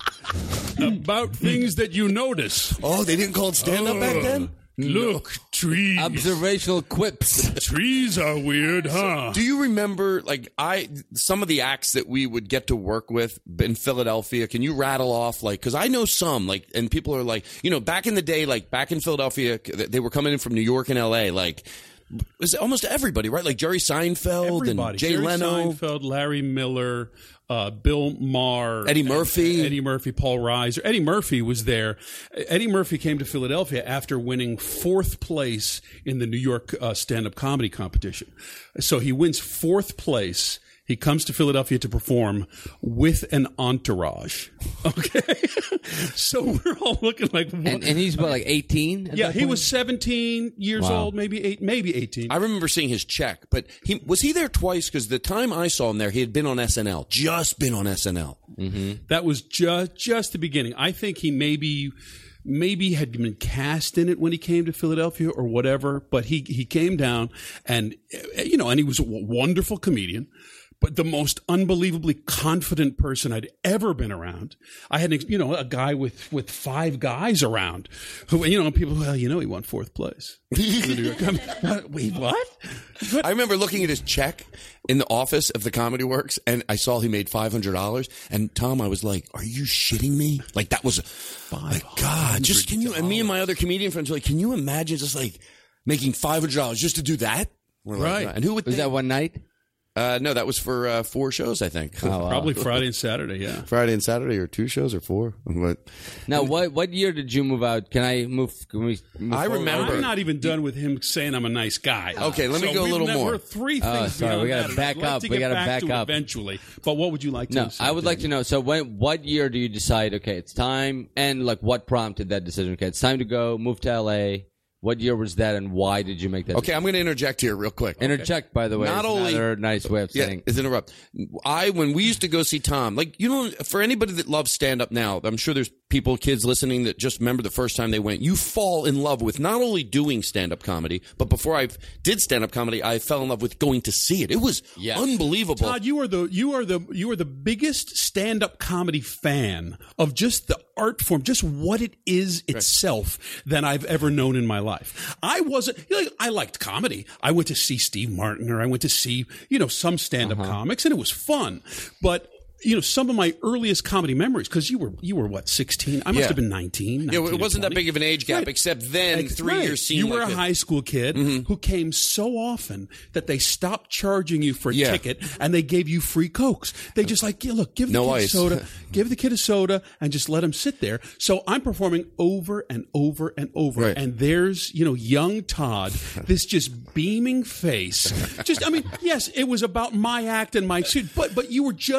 S13: about things that you notice.
S6: Oh, they didn't call it stand up back then.
S13: Look, trees.
S10: Observational quips.
S13: Trees are weird, huh?
S6: Do you remember, like, I some of the acts that we would get to work with in Philadelphia? Can you rattle off, like, because I know some, like, and people are like, you know, back in the day, like, back in Philadelphia, they were coming in from New York and L A, like, it was almost everybody, right? Like Jerry Seinfeld
S13: Everybody.
S6: and Jay
S13: Jerry
S6: Leno.
S13: Seinfeld, Larry Miller, uh, Bill Maher,
S6: Eddie Murphy.
S13: and- Eddie Murphy, Paul Reiser. Eddie Murphy was there. Eddie Murphy came to Philadelphia after winning fourth place in the New York uh, stand-up comedy competition. So he wins fourth place. He comes to Philadelphia to perform with an entourage. Okay, so we're all looking like, what?
S10: And, and he's about like eighteen.
S13: Yeah, he was seventeen years
S10: Wow.
S13: old, maybe eight, maybe eighteen.
S6: I remember seeing his check, but he was he there twice? Because the time I saw him there, he had been on S N L, just been on S N L.
S10: Mm-hmm.
S13: That was just just the beginning. I think he maybe maybe had been cast in it when he came to Philadelphia or whatever. But he he came down and you know, and he was a wonderful comedian. But the most unbelievably confident person I'd ever been around. I had, you know, a guy with, with five guys around who, you know, people, well, you know, he won fourth place. what? Wait, what?
S6: I remember looking at his check in the office of the Comedy Works, and I saw he made five hundred dollars. And Tom, I was like, "Are you shitting me?" Like that was, like, God, just can you? And me and my other comedian friends were like, "Can you imagine just like making five hundred dollars just to do that?" We're like,
S13: Right.
S6: And who would
S10: Was
S6: think?
S10: that one night?
S6: Uh, no, that was for uh, four shows, I think.
S10: Oh, wow.
S13: Probably Friday and Saturday, yeah.
S6: Friday and Saturday, or two shows, or four. But
S10: Now, what what year did you move out? Can I move? Can we move
S6: I
S10: forward?
S6: remember-
S13: I'm not even done with him saying I'm a nice guy.
S6: Okay, let me
S13: So
S6: go a
S13: we've
S6: little
S13: never-
S6: more.
S13: We're three
S10: Oh,
S13: things.
S10: sorry,
S13: beyond
S10: we gotta
S13: that.
S10: back
S13: I'd like
S10: up.
S13: to
S10: We
S13: get
S10: gotta
S13: back
S10: back
S13: to it
S10: up.
S13: eventually. But what would you like to?
S10: No,
S13: say?
S10: I would like to know. So, when what year do you decide? Okay, it's time, and like what prompted that decision? Okay, it's time to go. Move to L A. What year was that, and why did you make that?
S6: okay, I'm going to interject here real quick.
S10: Interject, by the way.
S6: Not
S10: It's
S6: only-
S10: another nice way of
S6: Yeah,
S10: saying.
S6: is interrupt. I when we used to go see Tom, like you know, for anybody that loves stand up now, I'm sure there's people, kids listening that just remember the first time they went. You fall in love with not only doing stand up comedy, but before I did stand up comedy, I fell in love with going to see it. It was
S10: Yes.
S6: unbelievable.
S13: Todd, you are the you are the you are the biggest stand-up comedy fan of just the art form, just what it is itself, than I've ever known in my life. I wasn't. You know, I liked comedy. I went to see Steve Martin, or I went to see you know some stand-up
S10: Uh-huh.
S13: comics, and it was fun. But you know, some of my earliest comedy memories, because you were you were what sixteen? I must
S6: Yeah.
S13: have been nineteen.
S6: Yeah,
S13: nineteen
S6: it wasn't
S13: or
S6: that
S13: twenty.
S6: big of an age gap,
S13: Right.
S6: except then
S13: Ex-
S6: three
S13: right.
S6: years seemed
S13: You were
S6: like
S13: a
S6: it.
S13: high school kid who came so often that they stopped charging you for a
S6: Yeah.
S13: ticket and they gave you free Cokes. They just like, yeah, look, give the
S6: No
S13: kid
S6: ice.
S13: a soda, give the kid a soda, and just let him sit there. So I'm performing over and over and over,
S6: Right.
S13: and there's you know young Todd, this just beaming face. Just, I mean, yes, it was about my act and my suit, but but you were just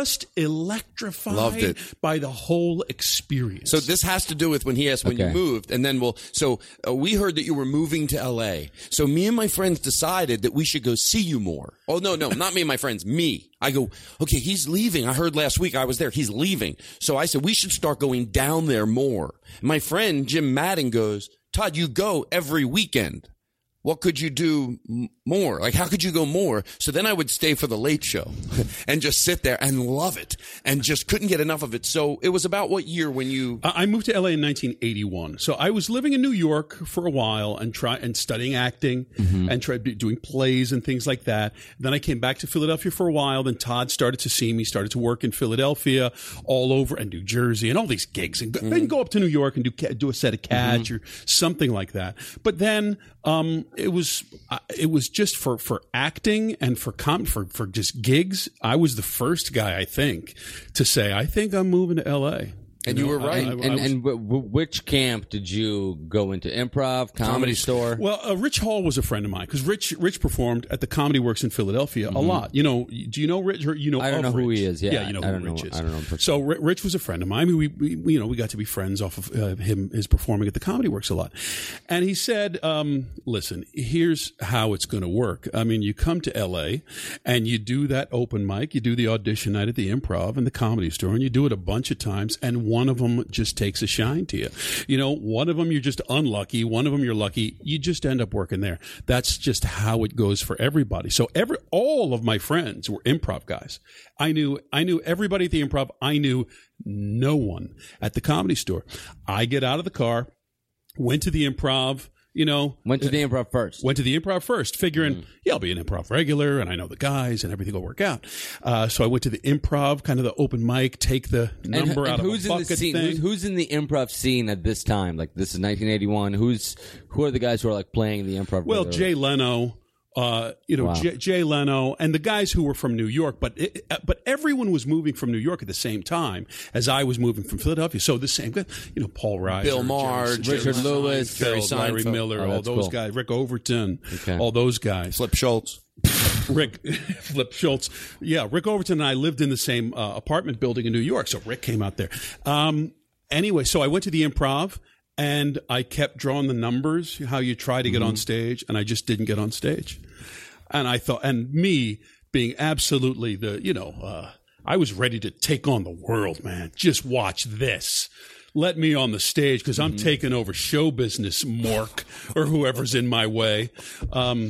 S13: electrified
S6: Loved it.
S13: by the whole experience.
S6: So this has to do with when he asked when
S10: Okay.
S6: you moved, and then we'll. So uh, we heard that you were moving to L A. So me and my friends decided that we should go see you more. Oh no, no, not me and my friends. Me. I go. Okay, he's leaving. I heard last week I was there. He's leaving. So I said we should start going down there more. My friend Jim Madden goes, Todd, you go every weekend. What could you do m- more? Like, how could you go more? So then I would stay for the late show and just sit there and love it and just couldn't get enough of it. So it was about what year when you...
S13: I moved to L A in nineteen eighty-one. So I was living in New York for a while and try and studying acting
S6: Mm-hmm.
S13: and tried doing plays and things like that. Then I came back to Philadelphia for a while. Then Todd started to see me, started to work in Philadelphia, all over, and New Jersey, and all these gigs, and go,
S6: Mm-hmm.
S13: and go up to New York and do ca- do a set of Cats or something like that. But then um, it was uh, it was just for, for acting and for com- for for just gigs. I was the first guy, I think, to say I think I'm moving to L A.
S6: And you were right.
S13: I- I-
S10: And,
S13: I was-
S10: and w- w- which camp did you go into? Improv, comedy,
S6: Comedy
S10: store?
S13: Well, uh, Rich Hall was a friend of mine because Rich Rich performed at the Comedy Works in Philadelphia a lot. You know, do you know Rich? Or you know,
S10: Mm-hmm. I don't
S13: of
S10: know who
S13: Rich?
S10: he is. Yeah,
S13: yeah, you know
S10: I
S13: who
S10: don't know-
S13: Rich is.
S10: I don't know him personally.
S13: So R- Rich was a friend of mine. We, we, we, you know, we got to be friends off of uh, him his performing at the Comedy Works a lot. And he said, um, "Listen, here's how it's going to work. I mean, you come to L A and you do that open mic, you do the audition night at the Improv and the Comedy Store, and you do it a bunch of times, and one of them just takes a shine to you. You know, one of them you're just unlucky, one of them you're lucky. You just end up working there. That's just how it goes for everybody. So every all of my friends were improv guys. I knew I knew everybody at the Improv. I knew no one at the Comedy Store. I get out of the car, went to the Improv. You know,
S10: Went to the Improv first.
S13: Went to the Improv first, figuring,
S10: Mm.
S13: yeah, I'll be an Improv regular, and I know the guys, and everything will work out. Uh, so I went to the Improv, kind of the open mic, take the number
S10: and,
S13: out
S10: and who's
S13: of a
S10: in the
S13: bucket
S10: scene?
S13: thing.
S10: Who's, who's in the improv scene at this time? Like this is nineteen eighty-one. Who's who are the guys who are like playing the improv?
S13: Well,
S10: regularly?
S13: Jay Leno, uh, you know,
S10: Wow.
S13: Jay, Jay Leno, and the guys who were from New York, but it, but everyone was moving from New York at the same time as I was moving from Philadelphia. So the same, you know, Paul Reiser,
S6: Bill Maher,
S13: Jerry-
S10: Richard
S13: Jerry
S10: Lewis,
S6: Jerry
S13: Seinfeld, Larry
S6: Seinfeld.
S13: Miller,
S10: Oh,
S13: all
S10: that's
S13: those
S10: cool.
S13: guys, Rick Overton,
S10: Okay.
S13: all those guys.
S6: Flip Schultz.
S13: Rick, Flip Schultz. Yeah, Rick Overton and I lived in the same uh, apartment building in New York, so Rick came out there. Um, anyway, so I went to the Improv, and I kept drawing the numbers, how you try to get
S10: Mm-hmm.
S13: on stage, and I just didn't get on stage. And I thought, and me being absolutely the, you know, uh, I was ready to take on the world, man. Just watch this. Let me on the stage because I'm taking over show business, Mork, or whoever's in my way. Um,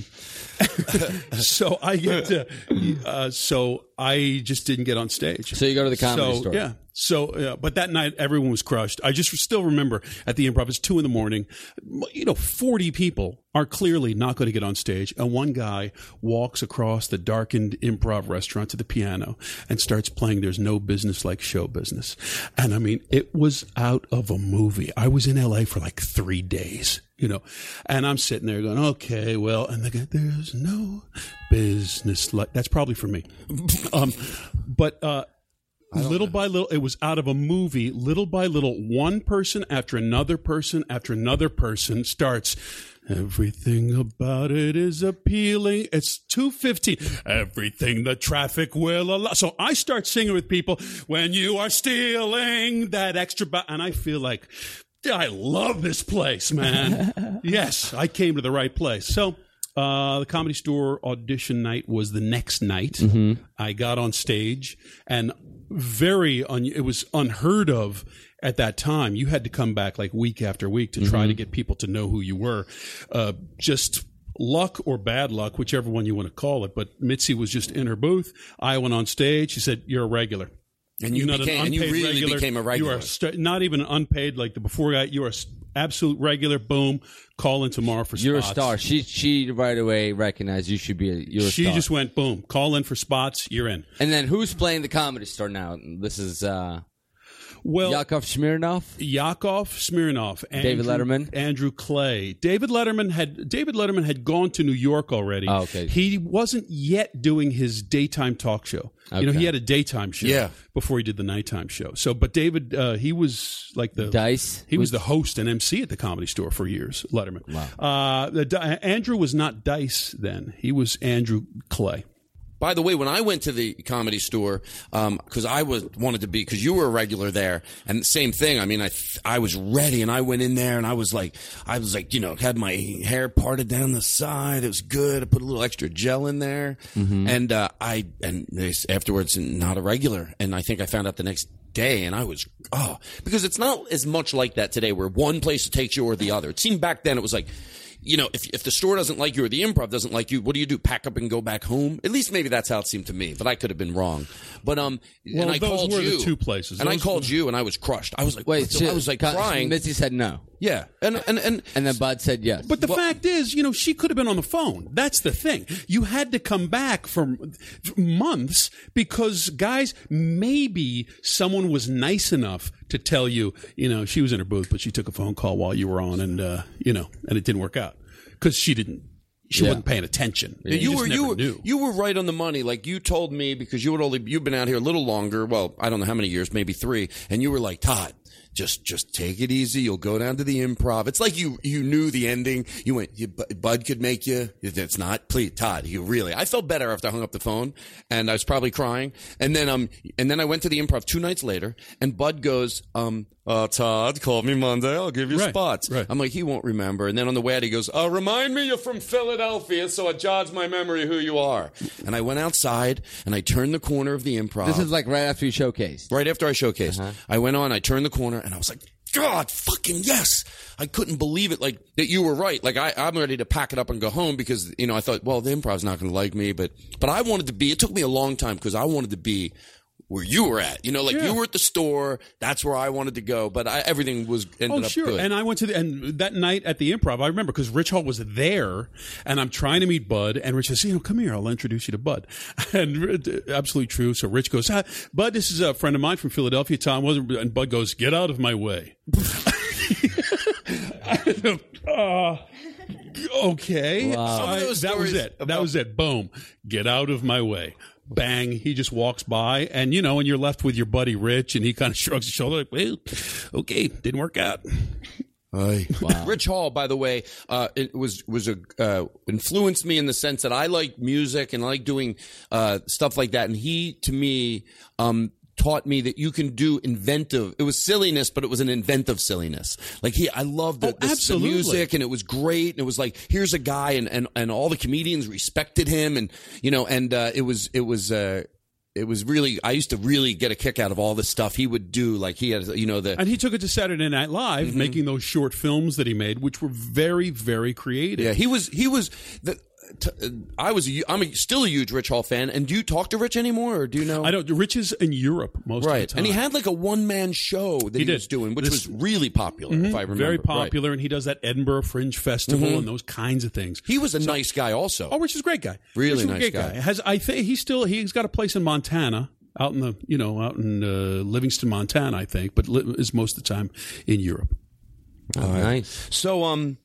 S13: so I get to, uh, so I just didn't get on stage.
S10: So you go to the Comedy
S13: so,
S10: Store.
S13: Yeah. So, uh, but that night everyone was crushed. I just still remember at the Improv, it's two in the morning. You know, forty people are clearly not going to get on stage, and one guy walks across the darkened Improv restaurant to the piano and starts playing "There's No Business Like Show Business," and I mean, it was out of a movie. I was in L A for like three days. You know, and I'm sitting there going, okay, well, and the guy, there's no business like, that's probably for me. Um, but, uh, little by little, it was out of a movie. Little by little, one person after another person after another person starts. Everything about it is appealing. It's two fifteen. Everything the traffic will allow. So I start singing with people when you are stealing that extra. Ba-, and I feel like, I love this place, man. Yes, I came to the right place. So uh, the Comedy Store audition night was the next night.
S10: Mm-hmm.
S13: I got on stage, and very un- it was unheard of at that time. You had to come back like week after week to try
S10: Mhm.
S13: to get people to know who you were. Uh, just luck or bad luck, whichever one you want to call it. But Mitzi was just in her booth. I went on stage. She said, "You're a regular."
S6: And you
S13: You're not an
S6: became, and you
S13: unpaid
S6: really
S13: regular.
S6: became a regular.
S13: You are st- not even unpaid like the before guy. You are s- absolute regular. Boom. Call in tomorrow for spots.
S10: You're a star. She she right away recognized you should be. A, you're a
S13: She
S10: star.
S13: just went boom. Call in for spots. You're in.
S10: And then who's playing the Comedy Store now? This is uh,
S13: Well,
S10: Yakov Smirnoff,
S13: Yakov Smirnoff,
S10: David
S13: Andrew-
S10: Letterman?
S13: Andrew Clay. David Letterman had David Letterman had gone to New York already.
S10: Oh, okay.
S13: He wasn't yet doing his daytime talk show. You know,
S10: Okay.
S13: he had a daytime show
S6: Yeah.
S13: before he did the nighttime show. So, but David, uh, he was like the
S10: Dice.
S13: He was the host and M C at the Comedy Store for years. Letterman.
S10: Wow.
S13: Uh, the, Di- Andrew was not Dice then. He was Andrew Clay.
S6: by the way, when I went to the Comedy Store, um, cause I was, wanted to be, cause you were a regular there, and same thing. I mean, I, I was ready, and I went in there, and I was like, I was like, you know, had my hair parted down the side. It was good. I put a little extra gel in there. Mm-hmm. And, uh, I, and they, afterwards, not a regular. And I think I found out the next day, and I was, oh, because it's not as much like that today where one place takes you or the other. It seemed back then it was like, you know, if if the store doesn't like you or the Improv doesn't like you, what do you do? Pack up and go back home? At least maybe that's how it seemed to me, but I could have been wrong. But um,
S13: well,
S6: and I
S13: those
S6: called
S13: were
S6: you,
S13: the two places,
S6: and
S13: those
S6: I called
S13: were...
S6: you, and I was crushed. I was like,
S10: wait,
S6: I was like crying.
S10: Mitzi said no.
S6: Yeah, and and and
S10: and then Bud said yes.
S13: But the
S6: well,
S13: fact is, you know, she could have been on the phone. That's the thing. You had to come back for months because, guys, maybe someone was nice enough to tell you, you know, she was in her booth, but she took a phone call while you were on, and uh, you know, and it didn't work out because she didn't. She yeah. wasn't paying attention.
S6: Yeah, you, you were you were knew. you were right on the money. Like you told me because you had only you've been out here a little longer. Well, I don't know how many years, maybe three. And you were like, Todd, just just take it easy. You'll go down to the Improv. It's like you you knew the ending. You went, you, Bud could make you. It's not. Please, Todd. You really. I felt better after I hung up the phone, and I was probably crying. And then um and then I went to the Improv two nights later, and Bud goes um. Uh, Todd, call me Monday. I'll give you
S13: right,
S6: spots.
S13: Right.
S6: I'm like, he won't remember. And then on the way out, he goes, uh, remind me you're from Philadelphia so it jogs my memory who you are. And I went outside and I turned the corner of the Improv.
S10: This is like right after you showcased.
S6: Right after I showcased.
S10: Uh-huh.
S6: I went on, I turned the corner, and I was like, God, fucking yes. I couldn't believe it, like, that you were right. Like, I, I'm ready to pack it up and go home because, you know, I thought, well, the Improv's not going to like me. But, but I wanted to be, it took me a long time because I wanted to be where you were at, you know, like yeah. you were at the store. That's where I wanted to go, but I, everything was ended
S13: oh,
S6: up
S13: sure.
S6: good.
S13: And I went to the, and that night at the Improv, I remember because Rich Hall was there, and I'm trying to meet Bud, and Rich says, "You know, come here, I'll introduce you to Bud." And absolutely true. So Rich goes, "Hi, Bud, this is a friend of mine from Philadelphia. Tom wasn't," and Bud goes, "Get out of my way." uh, okay,
S10: wow.
S13: I, that was it. About- that was it. Boom. Get out of my way. Bang, he just walks by, and you know, and you're left with your buddy Rich, and he kind of shrugs his shoulder like, well, okay, didn't work out.
S6: Aye. Wow. Rich Hall, by the way, uh, it was was a uh, influenced me in the sense that I like music and I like doing uh, stuff like that, and he, to me, um, taught me that you can do inventive. It was silliness, but it was an inventive silliness. Like he, I loved the,
S13: oh,
S6: the, the music, and it was great. And it was like, here's a guy, and, and, and all the comedians respected him, and you know, and uh, it was it was uh, it was really. I used to really get a kick out of all the stuff he would do. Like he had, you know, the
S13: and he took it to Saturday Night Live,
S6: mm-hmm.
S13: making those short films that he made, which were very, very creative.
S6: Yeah, he was he was the. T- I was a, I'm a, still a huge Rich Hall fan. And do you talk to Rich anymore, or do you know?
S13: I don't. Rich is in Europe most
S6: right.
S13: of the time,
S6: and he had like a one man show that he,
S13: he
S6: was doing, which
S13: this,
S6: was really popular. Mm-hmm. If I remember,
S13: very popular,
S6: right.
S13: and he does that Edinburgh Fringe Festival
S6: mm-hmm.
S13: and those kinds of things.
S6: He was a
S13: so,
S6: nice guy, also.
S13: Oh, Rich is a great guy.
S6: Really
S13: Rich is
S6: nice
S13: a great
S6: guy.
S13: guy. Has I think he's still he's got a place in Montana, out in the you know out in uh, Livingston, Montana, I think, but li- is most of the time in Europe.
S10: Oh,
S6: All right.
S10: Nice.
S6: So um.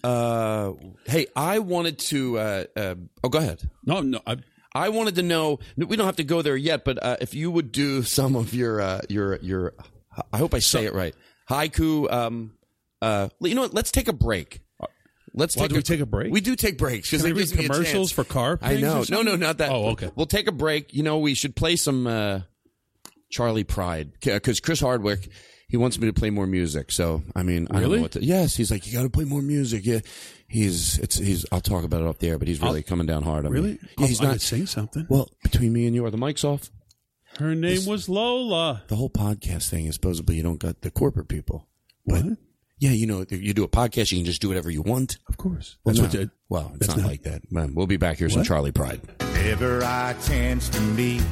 S6: Uh, hey, I wanted to. Uh, uh, oh, go ahead.
S13: No, no. I,
S6: I wanted to know. We don't have to go there yet, but uh, if you would do some of your uh, your your. I hope I say so, it right. Haiku. Um. Uh. You know what? Let's take a break. Let's
S13: well,
S6: take.
S13: Do
S6: a,
S13: we take a break?
S6: We do take breaks because
S13: they
S6: read
S13: commercials for car.
S6: I know. No, no, not that.
S13: Oh, okay.
S6: We'll take a break. You know, we should play some uh, Charlie Pride because Chris Hardwick. He wants me to play more music, so I mean, I
S13: really?
S6: don't know what to, yes, he's like, you got to play more music. Yeah, he's it's he's. I'll talk about it up there, but he's really I'll, coming down hard on
S13: really?
S6: me. Yeah, he's
S13: I'll,
S6: not
S13: I'd say something.
S6: Well, between me and you, are the mics off?
S13: Her name
S6: this,
S13: was Lola.
S6: The whole podcast thing is supposedly you don't got the corporate people.
S13: What?
S6: But, yeah, you know, you do a podcast, you can just do whatever you want.
S13: Of course.
S6: Well,
S13: That's
S6: no,
S13: what. You,
S6: well, it's not,
S13: not
S6: like that. Man, we'll be back here.
S13: What?
S6: Some Charlie Pride.
S14: Ever I chance to meet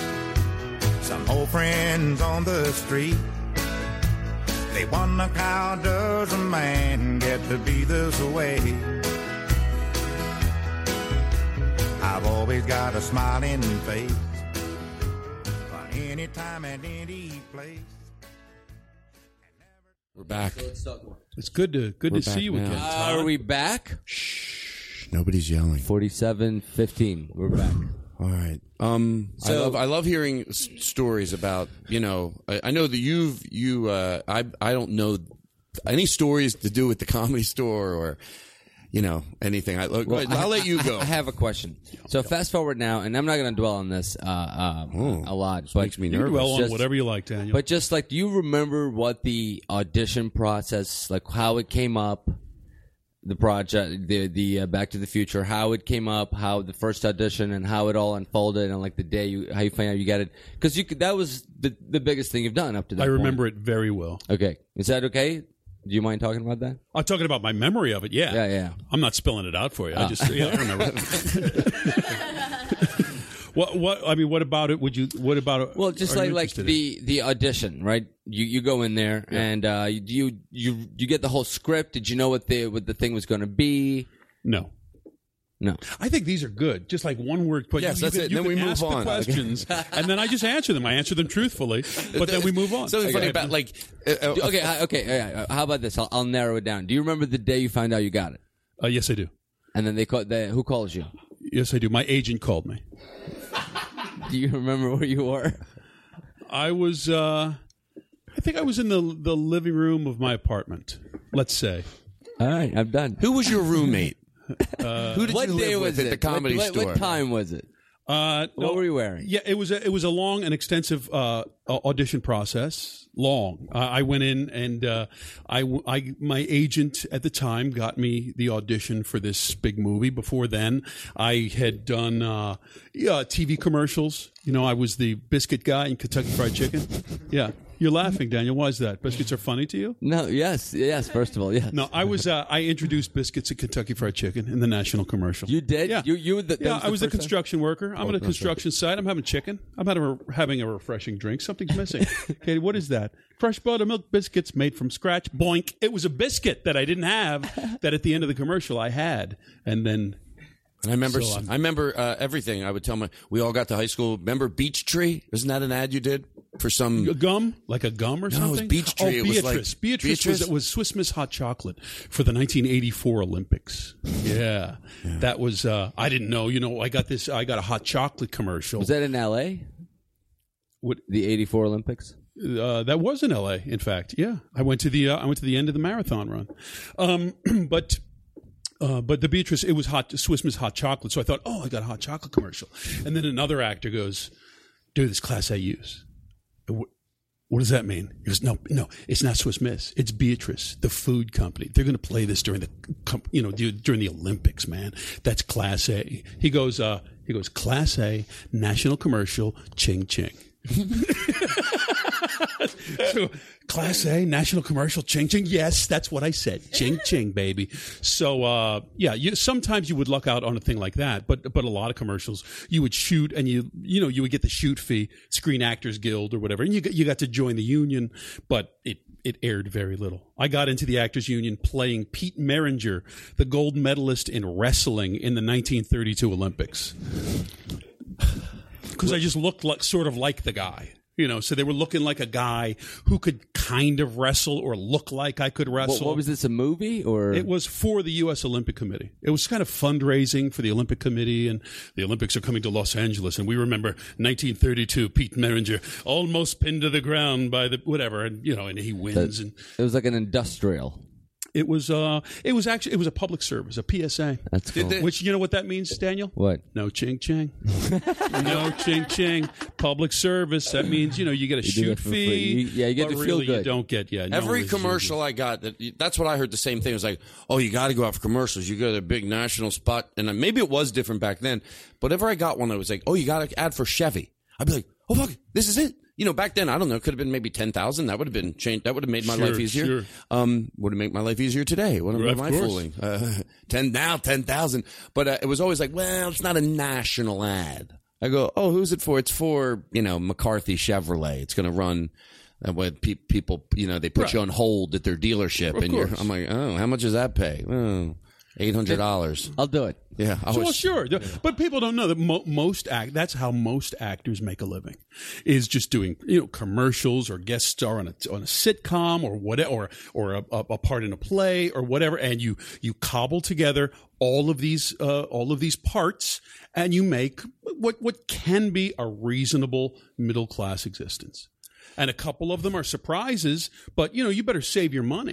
S14: some old friends on the street. They wonder how does a man get to be this way? I've always got a smiling face, anytime and any place.
S6: We're back.
S13: It's good to good
S6: We're
S13: to see you
S6: now.
S13: again.
S10: Uh, are we back?
S6: Shh, nobody's yelling.
S10: forty-seven fifteen. We're back.
S6: All right. Um, so, I love I love hearing s- stories about, you know, I, I know that you've you uh, I I don't know any stories to do with the Comedy Store or you know, anything. I, look,
S10: Well,
S6: I'll
S10: I,
S6: let you
S10: I-
S6: go.
S10: I have a question. So fast forward now, and I'm not going to dwell on this uh, uh, a lot. But
S6: makes me
S13: You can
S6: nervous.
S13: dwell on
S10: Just-
S13: whatever you like, Daniel.
S10: But just like, do you remember what the audition process, like how it came up, the project, the the uh, Back to the Future, how it came up, how the first audition, and how it all unfolded, and like the day you, how you find out you got it, because you could, that was the the biggest thing you've done up to that
S13: I
S10: point.
S13: remember it very well.
S10: Okay, is that okay? Do you mind talking about that?
S13: I'm talking about my memory of it. Yeah,
S10: Yeah, yeah.
S13: I'm not spilling it out for you. I
S10: Ah.
S13: just, yeah, I remember. what, what? I mean, what about it? Would you? What about it?
S10: Well, just
S13: are
S10: like
S13: you
S10: like
S13: interested in?
S10: the the audition, right? You you go in there and uh, you you you get the whole script. Did you know what the what the thing was going to be?
S13: No.
S10: No.
S13: I think these are good. Just like one word. But
S6: Yes,
S13: you,
S6: that's
S13: you
S6: it.
S13: can, you
S6: Then we
S13: can
S6: move
S13: ask
S6: on.
S13: the questions, and then I just answer them. I answer them truthfully, but then we move on.
S6: Something funny
S13: Okay.
S6: about like. Uh, uh,
S10: Okay, uh, okay. Uh, how about this? I'll, I'll narrow it down. Do you remember the day you found out you got it?
S13: Uh, yes, I do.
S10: And then they call. They, who calls you?
S13: Yes, I do. My agent called me.
S10: Do you remember where you were?
S13: I was. Uh, I think I was in the the living room of my apartment. Let's say.
S10: All right, I'm done.
S6: Who was your roommate?
S13: Uh,
S6: Who did
S10: What
S6: you
S10: day
S6: live
S10: was
S6: with
S10: it?
S6: at the Comedy
S10: what, what,
S6: Store?
S10: What time was it?
S13: Uh,
S10: What
S13: no,
S10: were you wearing?
S13: Yeah, it was a, it was a long and extensive uh, audition process. Long. Uh, I went in and uh, I, I my agent at the time got me the audition for this big movie. Before then, I had done uh, yeah, T V commercials. You know, I was the biscuit guy in Kentucky Fried Chicken. Yeah. You're laughing, Daniel. Why is that? Biscuits are funny to you?
S10: No. Yes. Yes. First of all, yes.
S13: No, I was. Uh, I introduced biscuits at Kentucky Fried Chicken in the national commercial.
S10: You did.
S13: Yeah.
S10: You you were the. that
S13: Yeah,
S10: was
S13: I was the
S10: first time?
S13: construction worker. I'm
S10: Oh,
S13: at a
S10: okay.
S13: construction site. I'm having chicken. I'm having a, having a refreshing drink. Something's missing. Katie, what is that? Fresh buttermilk biscuits made from scratch. Boink. It was a biscuit that I didn't have that at the end of the commercial I had. And then
S6: And I remember,
S13: So, um,
S6: I remember uh, everything. I would tell my. We all got to high school. Remember Beach Tree? Isn't that an ad you did for some
S13: a gum, like a gum or
S6: No, it
S13: something?
S6: was Beach Tree.
S13: Oh,
S6: It was like-
S13: Beatrice. Beatrice,
S6: Beatrice?
S13: was, was Swiss Miss Hot Chocolate for the nineteen eighty-four Olympics. Yeah. That was, uh, I didn't know, you know, I got this, I got a hot chocolate commercial.
S10: Was that in L A?
S13: What?
S10: The eighty-four Olympics?
S13: Uh, that was in L A, in fact. Yeah, I went to the uh, I went to the end of the marathon run, um, but uh, but the Beatrice, it was hot Swiss Miss hot chocolate. So I thought, oh, I got a hot chocolate commercial. And then another actor goes, "Dude, this Class A use. What, what does that mean?" He goes, "No, no, it's not Swiss Miss. It's Beatrice, the food company. They're going to play this during the com- you know during the Olympics, man. That's Class A." He goes, uh, he goes, "Class A national commercial, ching ching." So, Class A national commercial, ching ching. Yes, that's what I said, ching ching, baby. So, uh, yeah, you, sometimes you would luck out on a thing like that, but but a lot of commercials you would shoot, and you you know you would get the shoot fee, Screen Actors Guild or whatever, and you got, you got to join the union, but it it aired very little. I got into the Actors Union playing Pete Meringer, the gold medalist in wrestling in the nineteen thirty-two Olympics, because I just looked like sort of like the guy. You know, so they were looking like a guy who could kind of wrestle or look like I could wrestle.
S10: What, what was this? A movie or?
S13: It was for the U S Olympic Committee. It was kind of fundraising for the Olympic Committee, and the Olympics are coming to Los Angeles. And we remember nineteen thirty-two, Pete Meringer almost pinned to the ground by the whatever, and you know, and he wins.
S10: That-
S13: And
S10: it was like an industrial.
S13: it was, uh, it was actually, it was a public service, a P S A.
S10: That's cool.
S13: Which you know what that means, Daniel?
S10: What?
S13: No ching ching. No ching ching. Public service. That means you know you get a
S10: You do
S13: shoot
S10: that for free.
S13: fee.
S10: You- yeah, you get
S13: but
S10: to feel
S13: really You
S10: good.
S13: don't get yeah. no
S6: Every
S13: residual.
S6: commercial I got, that that's what I heard. The same thing. It was like, oh, you got to go out for commercials. You go to a big national spot, and maybe it was different back then. But whenever I got one, I was like, oh, you got to ad for Chevy. I'd be like, oh, fuck, this is it. You know, back then, I don't know, it could have been maybe ten thousand. That would have been changed. That would have made my
S13: Sure,
S6: life easier.
S13: sure.
S6: Um, would have made my life easier today. What am,
S13: Of
S6: am I
S13: course.
S6: fooling? Uh, ten now, ten thousand. But uh, it was always like, well, it's not a national ad. I go, oh, who's it for? It's for, you know, McCarthy Chevrolet. It's going to run uh, when pe- people, you know, they put
S13: Right.
S6: you on hold at their dealership.
S13: Of
S6: and you're,
S13: course.
S6: I'm like, oh, how much does that pay? Oh, eight hundred dollars.
S10: I'll do it.
S6: Yeah. I
S13: So, well,
S6: was,
S13: sure, but people don't know that mo- most act. That's how most actors make a living, is just doing you know commercials or guest star on a on a sitcom or whatever, or or a, a part in a play or whatever, and you you cobble together all of these uh, all of these parts, and you make what what can be a reasonable middle class existence. And a couple of them are surprises, but you know you better save your money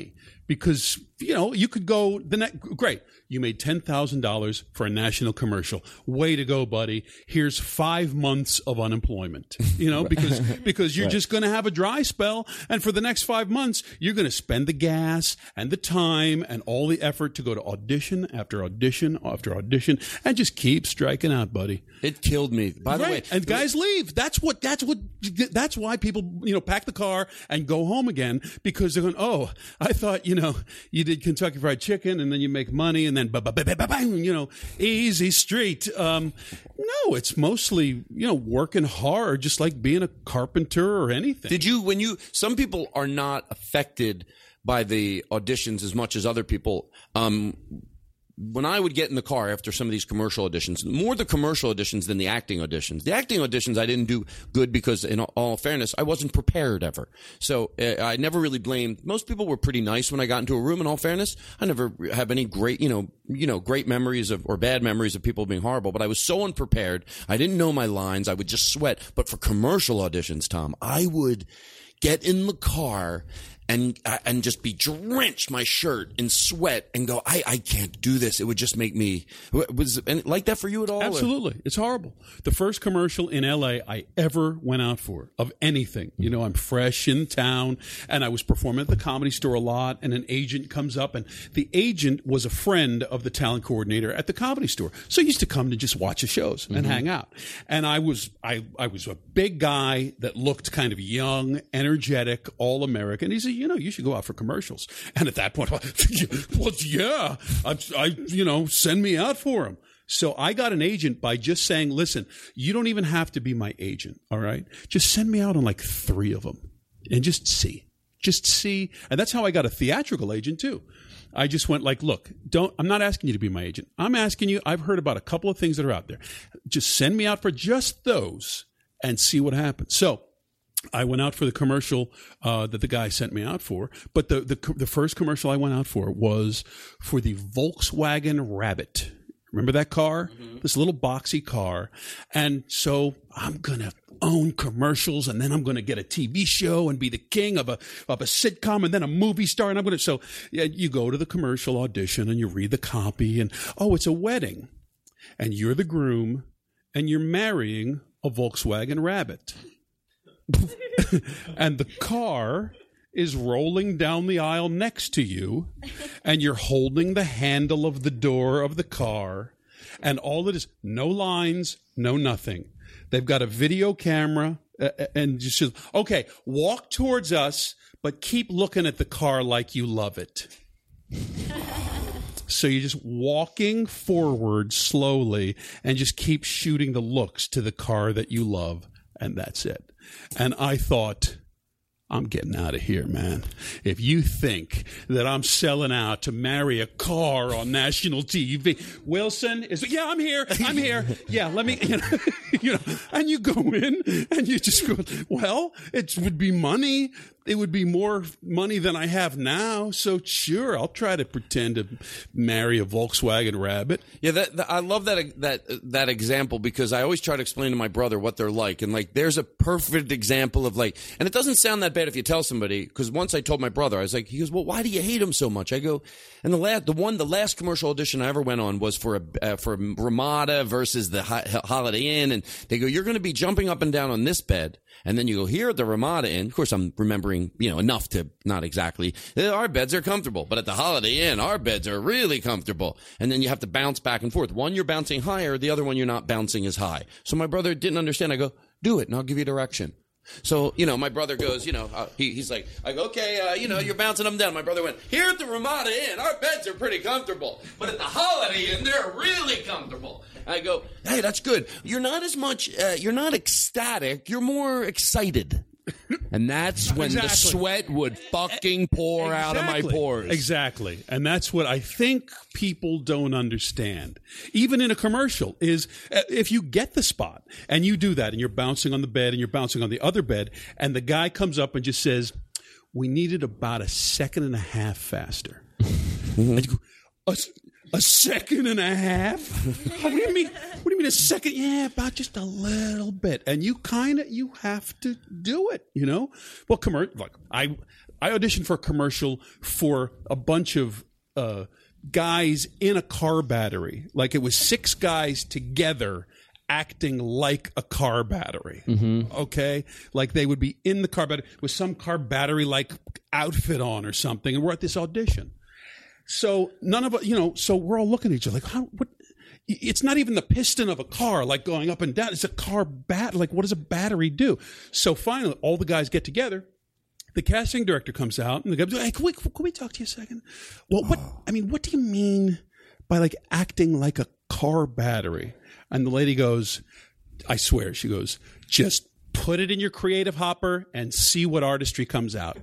S13: because, you know, you could go the next. Great. You made ten thousand dollars for a national commercial. Way to go, buddy. Here's five months of unemployment, you know, because because you're
S6: Right.
S13: just going to have a dry spell. And for the next five months, you're going to spend the gas and the time and all the effort to go to audition after audition after audition and just keep striking out, buddy.
S6: It killed me. By the
S13: Right.
S6: way,
S13: and guys leave. That's what. That's what. That's why people, you know, pack the car and go home again, because they're going, oh, I thought, you know, you did Kentucky Fried Chicken and then you make money and then ba ba ba ba ba bang, you know, easy street. Um, no, it's mostly, you know, working hard, just like being a carpenter or anything.
S6: Did you, when you, some people are not affected by the auditions as much as other people. Um, when I would get in the car after some of these commercial auditions, more the commercial auditions than the acting auditions. The acting auditions I didn't do good because, in all fairness, I wasn't prepared ever. So uh, I never really blamed. Most people were pretty nice when I got into a room. In all fairness, I never have any great, you know, you know, great memories of or bad memories of people being horrible. But I was so unprepared. I didn't know my lines. I would just sweat. But for commercial auditions, Tom, I would get in the car and and just be drenched my shirt in sweat and go, I, I can't do this. It would just make me. Was it like that for you at all?
S13: Absolutely. It's horrible. The first commercial in L A I ever went out for of anything. You know, I'm fresh in town and I was performing at the Comedy Store a lot, and an agent comes up, and the agent was a friend of the talent coordinator at the Comedy Store. So he used to come to just watch the shows and
S6: Mhm.
S13: hang out. And I was I, I was a big guy that looked kind of young, energetic, all American. He said, you know, you should go out for commercials. And at that point, well, yeah, I, I, you know, send me out for them. So I got an agent by just saying, listen, you don't even have to be my agent. All right. Just send me out on like three of them and just see, just see. And that's how I got a theatrical agent too. I just went like, look, don't, I'm not asking you to be my agent. I'm asking you, I've heard about a couple of things that are out there. Just send me out for just those and see what happens. So I went out for the commercial uh, that the guy sent me out for, but the, the the first commercial I went out for was for the Volkswagen Rabbit. Remember that car? Mm-hmm. This little boxy car. And so I'm going to own commercials, and then I'm going to get a T V show and be the king of a of a sitcom, and then a movie star. And I'm going to, so yeah, you go to the commercial audition and you read the copy, and oh, it's a wedding, and you're the groom, and you're marrying a Volkswagen Rabbit. And the car is rolling down the aisle next to you, and you're holding the handle of the door of the car, and all it is, no lines, no nothing. They've got a video camera, uh, and just says, okay, walk towards us, but keep looking at the car like you love it. So you're just walking forward slowly and just keep shooting the looks to the car that you love, and that's it. And I thought, I'm getting out of here, man. If you think that I'm selling out to marry a car on national T V, Wilson is, yeah, I'm here. I'm here. Yeah, let me, you know, you know, and you go in and you just go, well, it would be money. It would be more money than I have now. So sure, I'll try to pretend to marry a Volkswagen Rabbit.
S6: Yeah, that, that I love that that that example, because I always try to explain to my brother what they're like, and like there's a perfect example of like, and it doesn't sound that bad if you tell somebody, because once I told my brother, I was like, he goes, well, why do you hate him so much? I go, and the last, the one, the last commercial audition I ever went on was for a uh, for Ramada versus the Holiday Inn, and they go, you're going to be jumping up and down on this bed. And then you go, here at the Ramada Inn, of course I'm remembering, you know, enough to not exactly, our beds are comfortable, but at the Holiday Inn, our beds are really comfortable. And then you have to bounce back and forth. One, you're bouncing higher. The other one, you're not bouncing as high. So my brother didn't understand. I go, do it and I'll give you direction. So, you know, my brother goes, you know, uh, he, he's like, I go, okay, uh, you know, you're bouncing them down. My brother went, here at the Ramada Inn, our beds are pretty comfortable, but at the Holiday Inn, they're really comfortable. I go, hey, that's good. You're not as much, uh, you're not ecstatic. You're more excited. And that's when
S13: Exactly.
S6: the sweat would fucking pour out of my
S13: Exactly.
S6: pores.
S13: Exactly. And that's what I think people don't understand. Even in a commercial is uh, if you get the spot and you do that and you're bouncing on the bed and you're bouncing on the other bed, and the guy comes up and just says, we need it about a second and a half faster. And you go, a, a second and a half? What do you mean? What do you mean a second? Yeah, about just a little bit. And you kind of, you have to do it, you know? Well, commer- like I, I auditioned for a commercial for a bunch of uh, guys in a car battery. Like it was six guys together acting like a car battery.
S10: Mm-hmm.
S13: Okay? Like they would be in the car battery with some car battery-like outfit on or something, and we're at this audition. So none of us, you know, so we're all looking at each other like, how, what? It's not even the piston of a car, like going up and down. It's a car bat. Like, what does a battery do? So finally, all the guys get together. The casting director comes out, and the guy goes, hey, can we, can we talk to you a second? Well, what, I mean, what do you mean by, like, acting like a car battery? And the lady goes, I swear, she goes, just put it in your creative hopper and see what artistry comes out.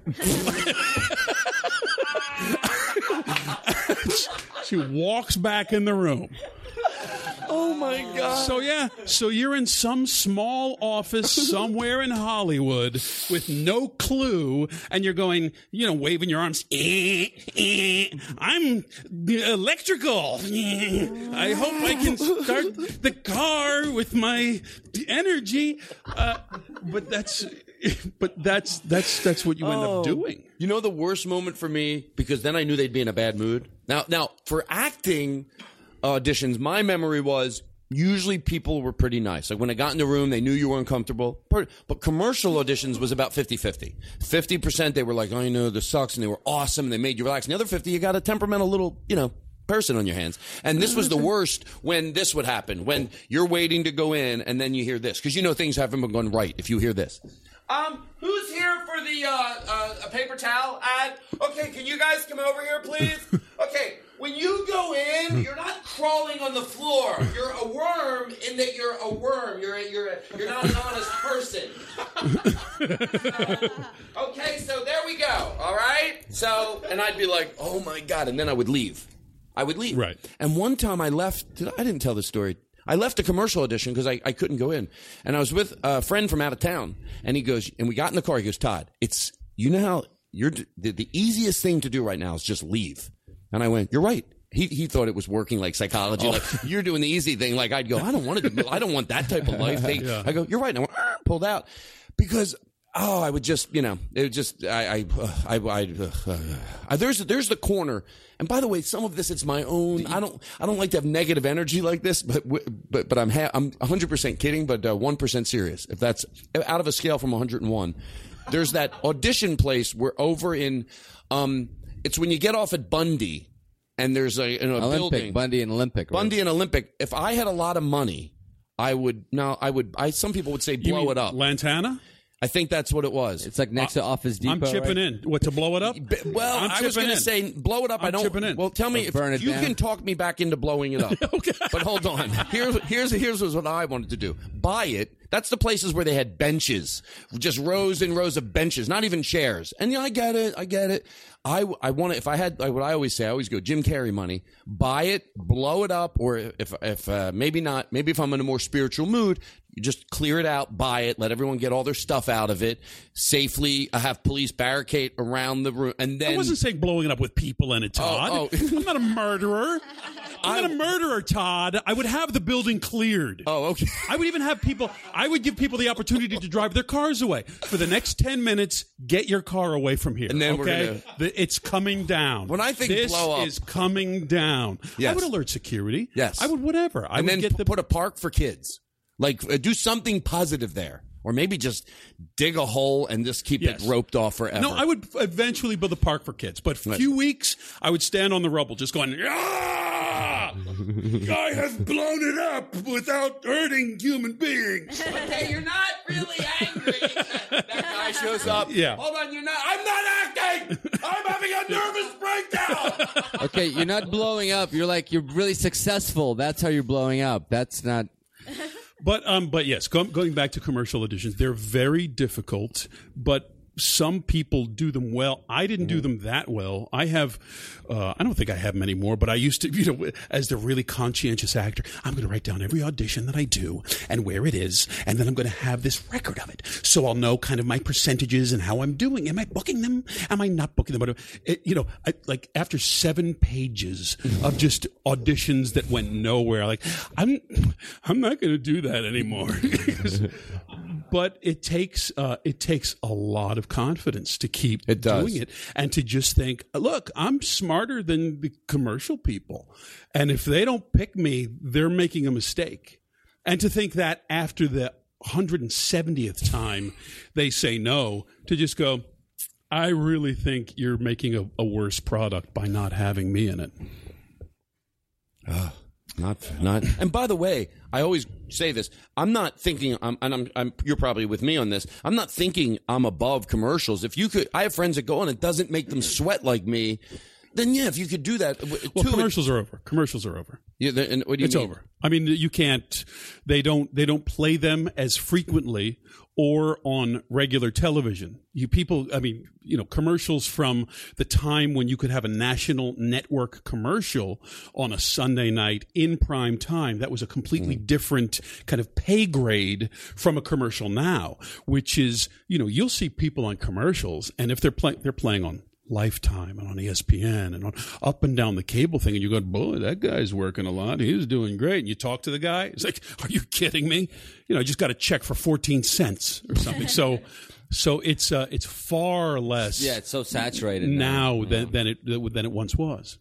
S13: She walks back in the room.
S6: Oh, my God.
S13: So, yeah. So you're in some small office somewhere in Hollywood with no clue, and you're going, you know, waving your arms. Eh, eh, I'm electrical. Eh, I hope I can start the car with my energy. Uh, but that's... But that's that's that's what you end
S6: Oh.
S13: up doing.
S6: You know the worst moment for me, because then I knew they'd be in a bad mood. Now, now for acting auditions, my memory was usually people were pretty nice. Like when I got in the room, they knew you were uncomfortable. But commercial auditions was about fifty-fifty. fifty percent they were like, I know this sucks, and they were awesome, and they made you relax. And the other fifty, you got a temperamental little, you know, person on your hands. And this was the worst when this would happen, when you're waiting to go in and then you hear this. Because you know things haven't been going right if you hear this.
S15: Um, who's here for the, uh, uh, a paper towel ad? Okay, can you guys come over here, please? Okay, when you go in, you're not crawling on the floor. You're a worm in that you're a worm. You're a, you're a, you're not an honest person. uh, okay, so there we go, all right?
S6: So, and I'd be like, oh my God. And then I would leave. I would leave.
S13: Right.
S6: And one time I left, did I, I didn't tell this story. I left a commercial audition because I, I couldn't go in. And I was with a friend from out of town. And he goes, and we got in the car. He goes, Todd, it's, you know how you're, the, the easiest thing to do right now is just leave. And I went, you're right. He he thought it was working like psychology.
S13: Oh.
S6: Like, you're doing the easy thing. Like, I'd go, I don't want to, I don't want that type of life. They,
S13: Yeah.
S6: I go, you're right. And I went, "Arr," pulled out because, oh, I would just, you know, it would just, I, I, uh, I, I uh, uh, there's, there's the corner. And by the way, some of this, it's my own. I don't, I don't like to have negative energy like this, but, but, but I'm, ha- I'm one hundred percent kidding, but uh, one percent serious. If that's out of a scale from one hundred one, there's that audition place where over in, um, it's when you get off at Bundy and there's a, in a
S10: Olympic,
S6: building.
S10: Bundy and Olympic. Right?
S6: Bundy and Olympic. If I had a lot of money, I would, no, I would, I, some people would say
S13: You
S6: blow
S13: mean
S6: it up.
S13: Lantana?
S6: I think that's what it was.
S10: It's like next to Office Depot.
S13: I'm chipping
S10: right?
S13: in. What, to blow it up?
S6: Well,
S13: I'm
S6: I was
S13: chipping
S6: going to
S13: in.
S6: say blow it up.
S13: I'm
S6: I don't.
S13: chipping in.
S6: Well, tell me
S10: Or
S6: if
S10: burn it
S6: you
S10: down.
S6: can talk me back into blowing it up.
S13: Okay.
S6: But hold on. Here's here's here's what I wanted to do. Buy it. That's the places where they had benches, just rows and rows of benches, not even chairs. And yeah, I get it. I get it. I, I want to, if I had, like what I always say, I always go Jim Carrey money, buy it, blow it up, or if, if, uh, maybe not, maybe if I'm in a more spiritual mood, you just clear it out, buy it, let everyone get all their stuff out of it safely, uh, have police barricade around the room, and then.
S13: I wasn't saying blowing it up with people in it, Todd.
S6: Oh, oh.
S13: I'm not a murderer. I'm not a murderer, Todd. I would have the building cleared.
S6: Oh, okay.
S13: I would even have people, I would give people the opportunity to drive their cars away. For the next ten minutes, get your car away from here.
S6: And then we're
S13: okay?
S6: gonna-
S13: The- it's coming down.
S6: When I think
S13: this
S6: blow up-
S13: is coming down.
S6: Yes.
S13: I would alert security.
S6: Yes.
S13: I would whatever. I
S6: and
S13: would
S6: then
S13: get
S6: p-
S13: the
S6: put a park for kids. Like, uh, do something positive there. Or maybe just dig a hole and just keep
S13: Yes.
S6: it roped off forever.
S13: No, I would eventually build a park for kids, but for a few weeks, I would stand on the rubble just going, ah! Guy has blown it up without hurting human beings.
S15: Okay, you're not really angry. That guy shows up.
S13: Yeah.
S15: Hold on, you're not. I'm not acting. I'm having a nervous breakdown.
S10: Okay, you're not blowing up. You're like, you're really successful. That's how you're blowing up. That's not.
S13: But um, but yes, go, going back to commercial auditions, they're very difficult, but some people do them well. I didn't do them that well. I have, uh, I don't think I have them anymore, but I used to, you know, as the really conscientious actor, I'm going to write down every audition that I do and where it is, and then I'm going to have this record of it. So I'll know kind of my percentages and how I'm doing. Am I booking them? Am I not booking them? But, it, you know, I, like after seven pages of just auditions that went nowhere, like, I'm, I'm not going to do that anymore. but it takes uh, it takes a lot of confidence to keep
S6: It does.
S13: doing it and to just think, look, I'm smarter than the commercial people, and if they don't pick me, they're making a mistake. And to think that after the one hundred seventieth time they say no, to just go, I really think you're making a, a worse product by not having me in it.
S6: Uh, not, not. And by the way, I always say this. I'm not thinking. I'm, and I'm, I'm. You're probably with me on this. I'm not thinking I'm above commercials. If you could, I have friends that go on. It doesn't make them sweat like me. Then yeah, if you could do that.
S13: Well, commercials are over. Commercials are over.
S6: Yeah, and what do you
S13: it's
S6: mean?
S13: over. I mean, you can't. They don't. They don't play them as frequently or on regular television. You people. I mean, you know, commercials from the time when you could have a national network commercial on a Sunday night in prime time. That was a completely mm. different kind of pay grade from a commercial now, which is, you know, you'll see people on commercials, and if they're playing, they're playing on Lifetime and on E S P N and on up and down the cable thing, and you go, boy, that guy's working a lot. He's doing great. And you talk to the guy. It's like, are you kidding me? You know, I just got a check for fourteen cents or something. so, so it's uh, it's far less.
S10: Yeah, it's so saturated
S13: now,
S10: now.
S13: than than it than it once was.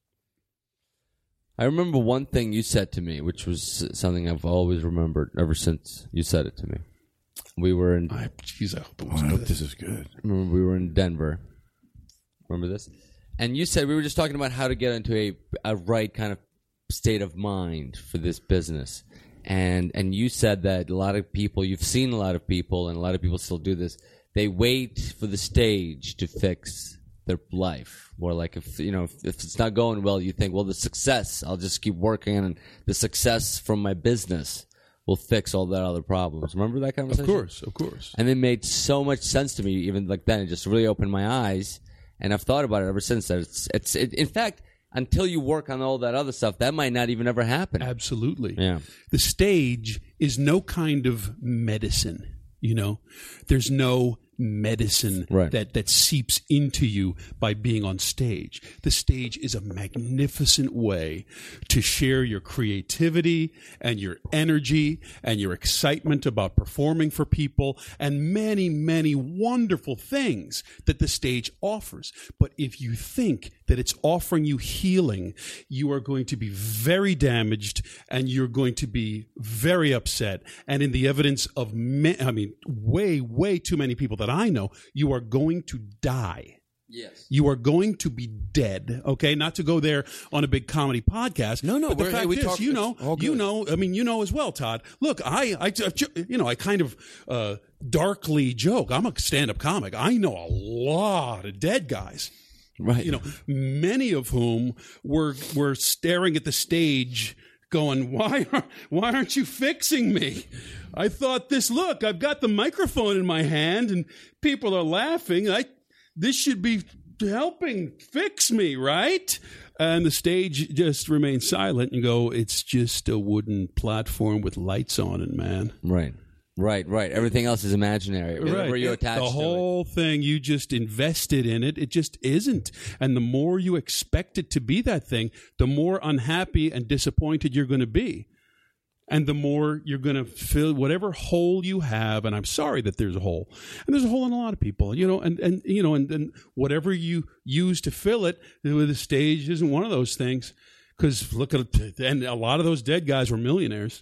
S10: I remember one thing you said to me, which was something I've always remembered ever since you said it to me. We were in.
S13: I, geez, I hope, it
S6: was I hope this is good.
S10: Remember, we were in Denver. Remember this? And you said we were just talking about how to get into a a right kind of state of mind for this business. And and you said that a lot of people, you've seen a lot of people, and a lot of people still do this. They wait for the stage to fix their life. Or like if you know if, if it's not going well, you think, well, the success, I'll just keep working, and the success from my business will fix all that other problems. Remember that conversation?
S13: Of course, of course.
S10: And it made so much sense to me, even like then. It just really opened my eyes. And I've thought about it ever since. That it's, it's it, in fact, until you work on all that other stuff, that might not even ever happen.
S13: Absolutely.
S10: Yeah.
S13: The stage is no kind of medicine. You know, there's no medicine
S10: right.
S13: that, that seeps into you by being on stage. The stage is a magnificent way to share your creativity and your energy and your excitement about performing for people and many, many wonderful things that the stage offers. But if you think that it's offering you healing, you are going to be very damaged and you're going to be very upset. And in the evidence of, ma- I mean, way, way too many people that I know, you are going to die.
S10: Yes.
S13: You are going to be dead, okay? Not to go there on a big comedy podcast.
S6: No, no.
S13: But the
S6: we're,
S13: fact
S6: hey, we
S13: is,
S6: talk,
S13: you know,
S6: all
S13: you
S6: good.
S13: know, I mean, you know as well, Todd. Look, I, I, you know, I kind of uh, darkly joke. I'm a stand-up comic. I know a lot of dead guys.
S6: Right.
S13: You know, many of whom were were staring at the stage going, why, are, why aren't you fixing me? I thought this, look, I've got the microphone in my hand and people are laughing. I, this should be helping fix me, right? And the stage just remains silent and go, it's just a wooden platform with lights on it, man.
S10: Right. Right, right. Everything else is imaginary.
S13: Right.
S10: Where you
S13: It-
S10: attached
S13: the
S10: to
S13: whole thing, you just invested in it. It just isn't. And the more you expect it to be that thing, the more unhappy and disappointed you're going to be. And the more you're going to fill whatever hole you have. And I'm sorry that there's a hole. And there's a hole in a lot of people, you know, and, and you know, and, and whatever you use to fill it, the stage isn't one of those things. Because look at it, and a lot of those dead guys were millionaires.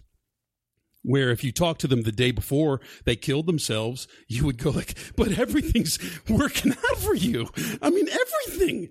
S13: Where if you talk to them the day before they killed themselves, you would go like, but everything's working out for you. I mean, everything,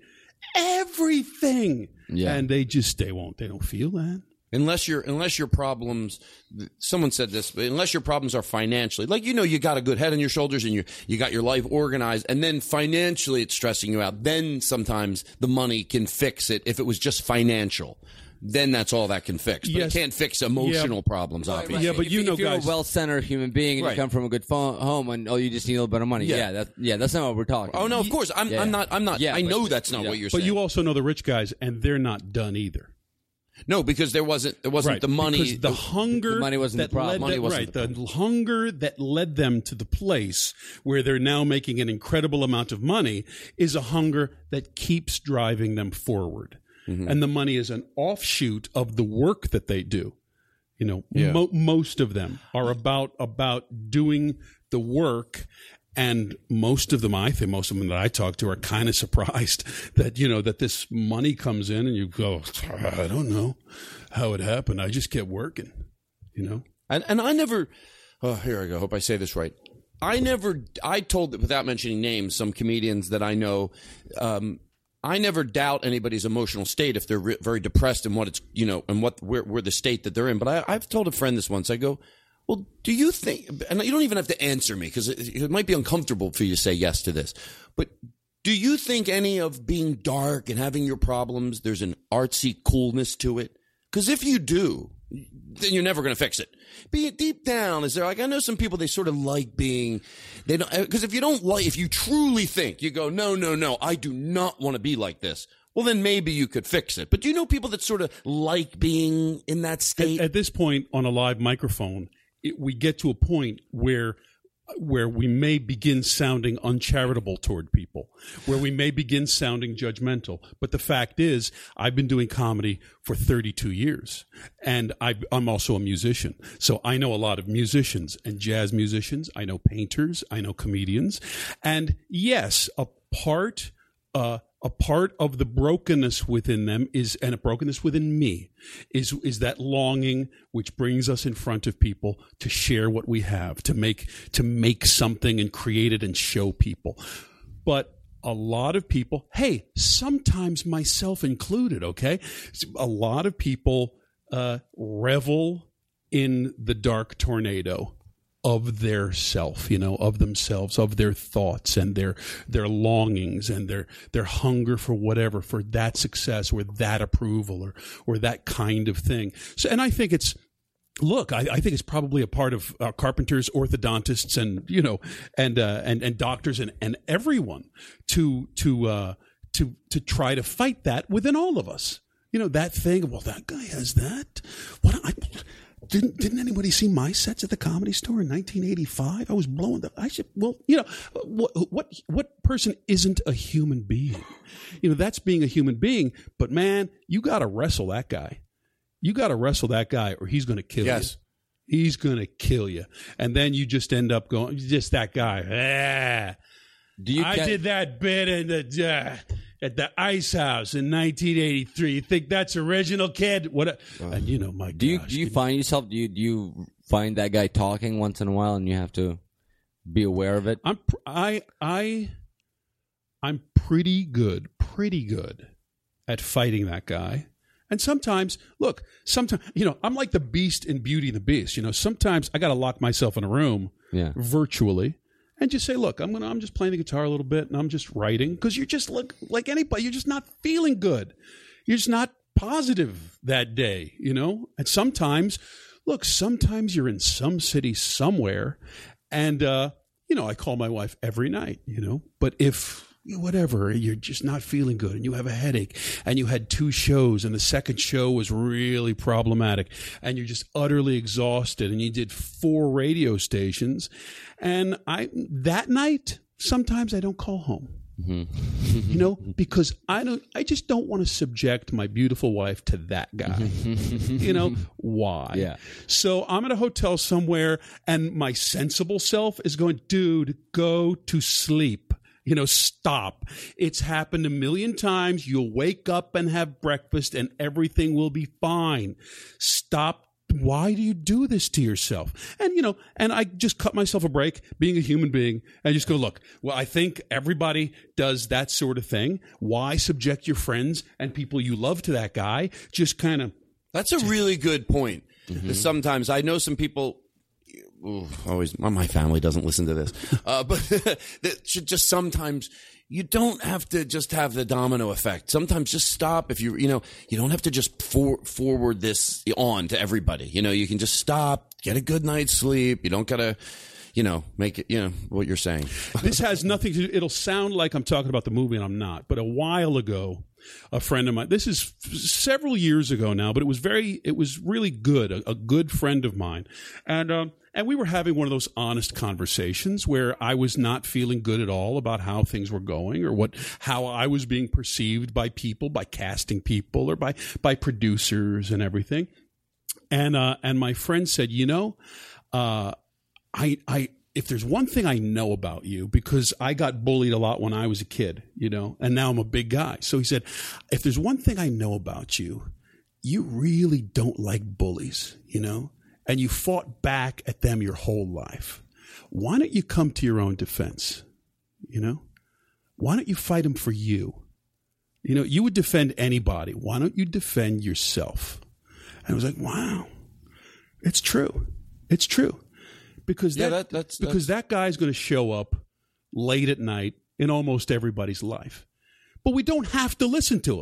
S13: everything.
S10: Yeah.
S13: And they just, they won't, they don't feel that.
S6: Unless your unless your problems, someone said this, but unless your problems are financially, like, you know, you got a good head on your shoulders and you you got your life organized, and then financially it's stressing you out, then sometimes the money can fix it. If it was just financial, then that's all that can fix. But
S13: Yes.
S6: it can't fix emotional
S13: Yeah.
S6: problems,
S10: Right,
S6: obviously.
S13: Yeah, but
S10: if,
S13: you know,
S10: if you're
S13: guys-
S10: a well-centered human being and
S6: Right.
S10: you come from a good phone, home, and oh, you just need a little bit of money.
S6: Yeah.
S10: Yeah, that, yeah, that's not what we're talking.
S6: Oh, no,
S10: about.
S6: of course. I'm,
S10: Yeah.
S6: I'm not, I'm not,
S10: Yeah,
S6: I
S10: but-
S6: know that's not
S10: yeah.
S6: what you're
S13: But
S6: saying.
S13: you also know the rich guys, and they're not done either.
S6: No, because there wasn't, there wasn't
S13: Right,
S6: the money.
S13: because the hunger
S10: the money wasn't
S13: that
S10: the problem.
S13: led
S10: Money
S13: them-
S10: wasn't
S13: right,
S10: the
S13: the hunger that led them to the place where they're now making an incredible amount of money is a hunger that keeps driving them forward.
S6: Mm-hmm.
S13: And the money is an offshoot of the work that they do. You know,
S6: Yeah.
S13: mo- most of them are about about doing the work, and most of them, I think, most of them that I talk to are kind of surprised that you know that this money comes in, and you go, I don't know how it happened. I just kept working, you know.
S6: And and I never. Oh, here I go. Hope I say this right. I never. I told, without mentioning names, some comedians that I know. Um, I never doubt anybody's emotional state if they're re- very depressed and what it's, you know, and what where, where the state that they're in. But I, I've told a friend this once. I go, well, do you think? And you don't even have to answer me because it, it might be uncomfortable for you to say yes to this. But do you think any of being dark and having your problems, there's an artsy coolness to it? Because if you do, then you're never going to fix it. Be it deep down, is there like I know some people they sort of like being they don't because if you don't like if you truly think you go no no no I do not want to be like this, well then maybe you could fix it. But do you know people that sort of like being in that state?
S13: At, at this point on a live microphone, it, we get to a point where where we may begin sounding uncharitable toward people, where we may begin sounding judgmental. But the fact is, I've been doing comedy for thirty-two years, and I've, I'm also a musician. So I know a lot of musicians and jazz musicians. I know painters. I know comedians. And yes, a part uh, a part of the brokenness within them is, and a brokenness within me, is is that longing which brings us in front of people to share what we have, to make to make something and create it and show people. But a lot of people, hey, sometimes myself included, okay, a lot of people uh, revel in the dark tornado of their self, you know, of themselves, of their thoughts and their their longings and their their hunger for whatever, for that success or that approval or or that kind of thing. So, and I think it's, look, I, I think it's probably a part of uh, carpenters, orthodontists, and you know, and uh, and and doctors and, and everyone to to uh, to to try to fight that within all of us. You know, that thing. Well, that guy has that. What I. Didn't didn't anybody see my sets at the Comedy Store in nineteen eighty-five? I was blowing the. I should. Well, you know, what what what person isn't a human being? You know, that's being a human being. But man, you got to wrestle that guy. You got to wrestle that guy, or he's going to kill
S6: Yes.
S13: you. He's going to kill you, and then you just end up going just that guy. Ah,
S10: Do you
S13: I
S10: get-
S13: did that bit in the. Uh, at the Ice House in nineteen eighty-three. You think that's original, kid? What? A, and you know, my
S10: Do you
S13: gosh,
S10: do you find yourself? Do you do you find that guy talking once in a while, and you have to be aware of it?
S13: I'm pr- I I I'm pretty good, pretty good at fighting that guy. And sometimes, look, sometimes you know, I'm like the Beast in Beauty and the Beast. You know, sometimes I got to lock myself in a room,
S10: Yeah.
S13: virtually. And just say, look, I'm gonna, I'm just playing the guitar a little bit, and I'm just writing because you're just like, like anybody, you're just not feeling good. You're just not positive that day, you know. And sometimes, look, sometimes you're in some city somewhere, and uh, you know, I call my wife every night, you know. But if whatever, you're just not feeling good, and you have a headache, and you had two shows, and the second show was really problematic, and you're just utterly exhausted, and you did four radio stations. And I that night, sometimes I don't call home,
S10: Mm-hmm.
S13: you know, because I don't. I just don't want to subject my beautiful wife to that guy. You know why?
S10: Yeah.
S13: So I'm at a hotel somewhere, and my sensible self is going, dude, go to sleep. You know, stop. It's happened a million times. You'll wake up and have breakfast, and everything will be fine. Stop. Why do you do this to yourself? And, you know, and I just cut myself a break being a human being and just go, look, well, I think everybody does that sort of thing. Why subject your friends and people you love to that guy? Just kind of.
S6: That's a really good point.
S10: Mm-hmm.
S6: Sometimes I know some people. Ooh, always, my family doesn't listen to this, uh, but that should just sometimes. You don't have to just have the domino effect. Sometimes just stop. If you, you know, you don't have to just for, forward this on to everybody. You know, you can just stop, get a good night's sleep. You don't gotta, you know, make it, you know, what you're saying.
S13: This has nothing to do. It'll sound like I'm talking about the movie, and I'm not. But a while ago, a friend of mine, this is several years ago now, but it was very, it was really good. A, a good friend of mine. And, um, And we were having one of those honest conversations where I was not feeling good at all about how things were going or what how I was being perceived by people, by casting people or by by producers and everything. And uh, and my friend said, you know, uh, I I if there's one thing I know about you, because I got bullied a lot when I was a kid, you know, and now I'm a big guy. So he said, if there's one thing I know about you, you really don't like bullies, you know, and you fought back at them your whole life. Why don't you come to your own defense? You know, why don't you fight them for you? You know, you would defend anybody. Why don't you defend yourself? And I was like, wow, it's true. It's true. Because
S6: Yeah,
S13: that,
S6: that- that's-
S13: because that guy's going to show up late at night in almost everybody's life. But we don't have to listen to him.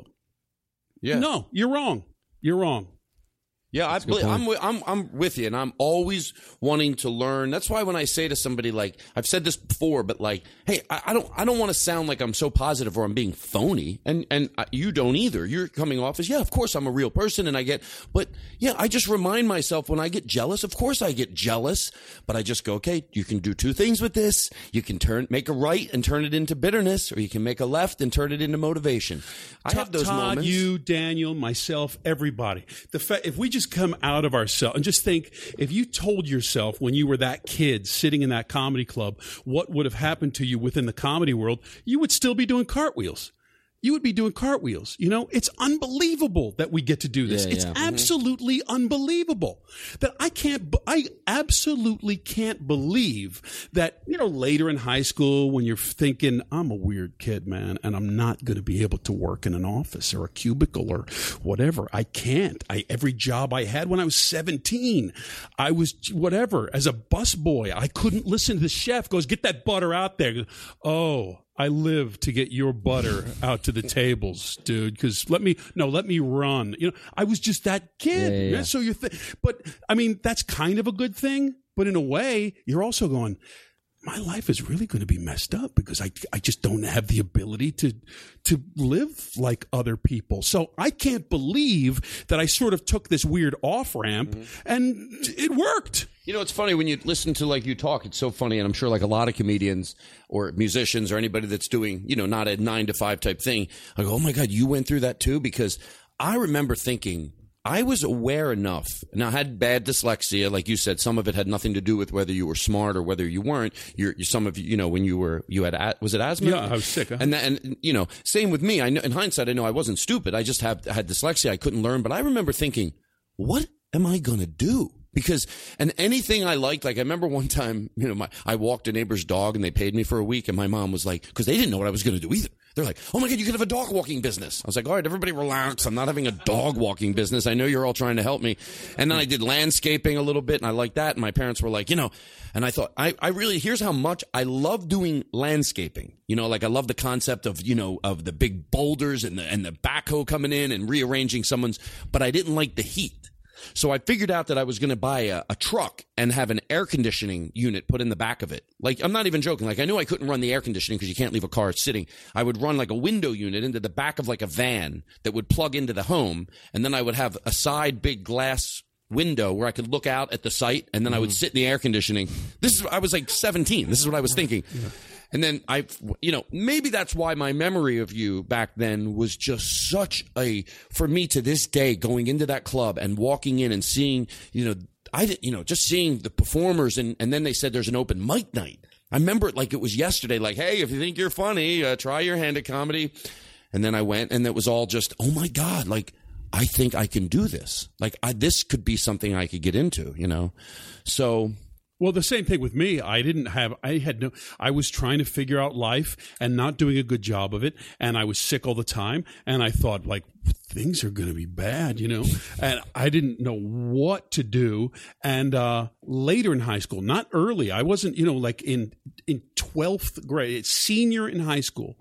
S6: Yeah.
S13: No, you're wrong. You're wrong.
S6: Yeah, I believe, I'm, wi- I'm I'm with you, and I'm always wanting to learn. That's why when I say to somebody, like, I've said this before, but like, hey, I, I don't I don't want to sound like I'm so positive or I'm being phony, and and I, you don't either. You're coming off as, yeah, of course I'm a real person, and I get, but yeah, I just remind myself when I get jealous. Of course I get jealous, but I just go, okay, you can do two things with this. You can turn make a right and turn it into bitterness, or you can make a left and turn it into motivation. I have those
S13: Todd,
S6: moments.
S13: you, Daniel, myself, everybody. The fa- if we just come out of ourselves and just think, if you told yourself when you were that kid sitting in that comedy club what would have happened to you within the comedy world, you would still be doing cartwheels. You would be doing cartwheels. You know, it's unbelievable that we get to do this.
S10: Yeah,
S13: it's
S10: yeah.
S13: absolutely unbelievable that I can't, I absolutely can't believe that, you know, later in high school when you're thinking, I'm a weird kid, man, and I'm not going to be able to work in an office or a cubicle or whatever. I can't. I, every job I had when I was seventeen, I was whatever. As a busboy, I couldn't listen to the chef goes, get that butter out there. Oh, I live to get your butter out to the tables, dude. Because let me no, let me run. You know, I was just that kid.
S10: Yeah, yeah, yeah.
S13: So you're, th- but I mean, that's kind of a good thing. But in a way, you're also going, my life is really going to be messed up because I I just don't have the ability to to live like other people. So I can't believe that I sort of took this weird off ramp
S6: Mm-hmm.
S13: and it worked.
S6: You know, it's funny when you listen to like you talk, it's so funny. And I'm sure like a lot of comedians or musicians or anybody that's doing, you know, not a nine to five type thing. I go, oh my God, you went through that too? Because I remember thinking I was aware enough. Now I had bad dyslexia. Like you said, some of it had nothing to do with whether you were smart or whether you weren't. You're, you some of you, you know, when you were, you had, a- was it asthma?
S13: Yeah, I was sick. Huh?
S6: And that, and you know, same with me. I know in hindsight, I know I wasn't stupid. I just have had dyslexia. I couldn't learn, but I remember thinking, what am I going to do? Because, and anything I liked, like I remember one time, you know, my, I walked a neighbor's dog and they paid me for a week and my mom was like, cause they didn't know what I was going to do either. They're like, oh my God, you could have a dog walking business. I was like, all right, everybody relax. I'm not having a dog walking business. I know you're all trying to help me. And then I did landscaping a little bit and I liked that. And my parents were like, you know, and I thought, I, I really, here's how much I love doing landscaping. You know, like I love the concept of, you know, of the big boulders and the, and the backhoe coming in and rearranging someone's, but I didn't like the heat. So I figured out that I was going to buy a, a truck and have an air conditioning unit put in the back of it. Like, I'm not even joking. Like, I knew I couldn't run the air conditioning because you can't leave a car sitting. I would run like a window unit into the back of like a van that would plug into the home. And then I would have a side big glass window where I could look out at the site. And then I would sit in the air conditioning. This is, I was like seventeen. This is what I was thinking. Yeah. And then I, you know, maybe that's why my memory of you back then was just such a, for me to this day, going into that club and walking in and seeing, you know, I didn't, you know, just seeing the performers and, and then they said there's an open mic night. I remember it like it was yesterday, like, hey, if you think you're funny, uh, try your hand at comedy. And then I went and it was all just, oh my God, like, I think I can do this. Like, I, this could be something I could get into, you know? So...
S13: Well, the same thing with me. I didn't have, I had no, I was trying to figure out life and not doing a good job of it. And I was sick all the time. And I thought, like, things are going to be bad, you know? And I didn't know what to do. And uh, later in high school, not early, I wasn't, you know, like in, in twelfth grade, senior in high school,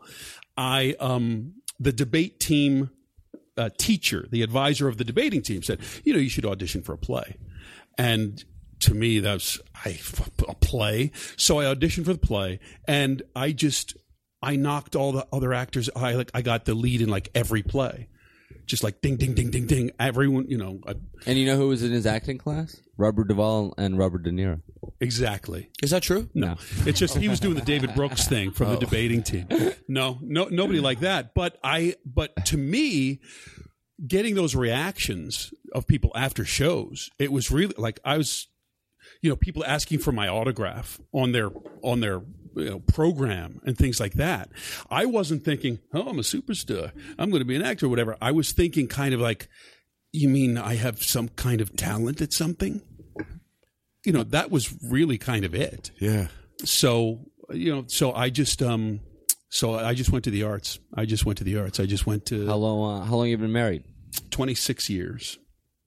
S13: I, um, the debate team uh, teacher, the advisor of the debating team said, you know, you should audition for a play. And to me, that's I, a play. So I auditioned for the play, and I just I knocked all the other actors. I like I got the lead in like every play, just like ding, ding, ding, ding, ding. Everyone, you know. I,
S10: and you know who was in his acting class? Robert Duvall and Robert De Niro.
S13: Exactly.
S6: Is that true?
S13: No, it's just he was doing the David Brooks thing from oh. the debating team. No, no, nobody like that. But I, but to me. getting those reactions of people after shows, it was really like I was, you know, people asking for my autograph on their on their you know, program and things like that. I wasn't thinking, oh, I'm a superstar, I'm going to be an actor or whatever. I was thinking kind of like, you mean I have some kind of talent at something? You know, that was really kind of it.
S6: Yeah.
S13: So, you know, so I just, um, so I just went to the arts. I just went to the arts. I just went to.
S10: How long? Uh, how long have you been married?
S13: twenty-six years.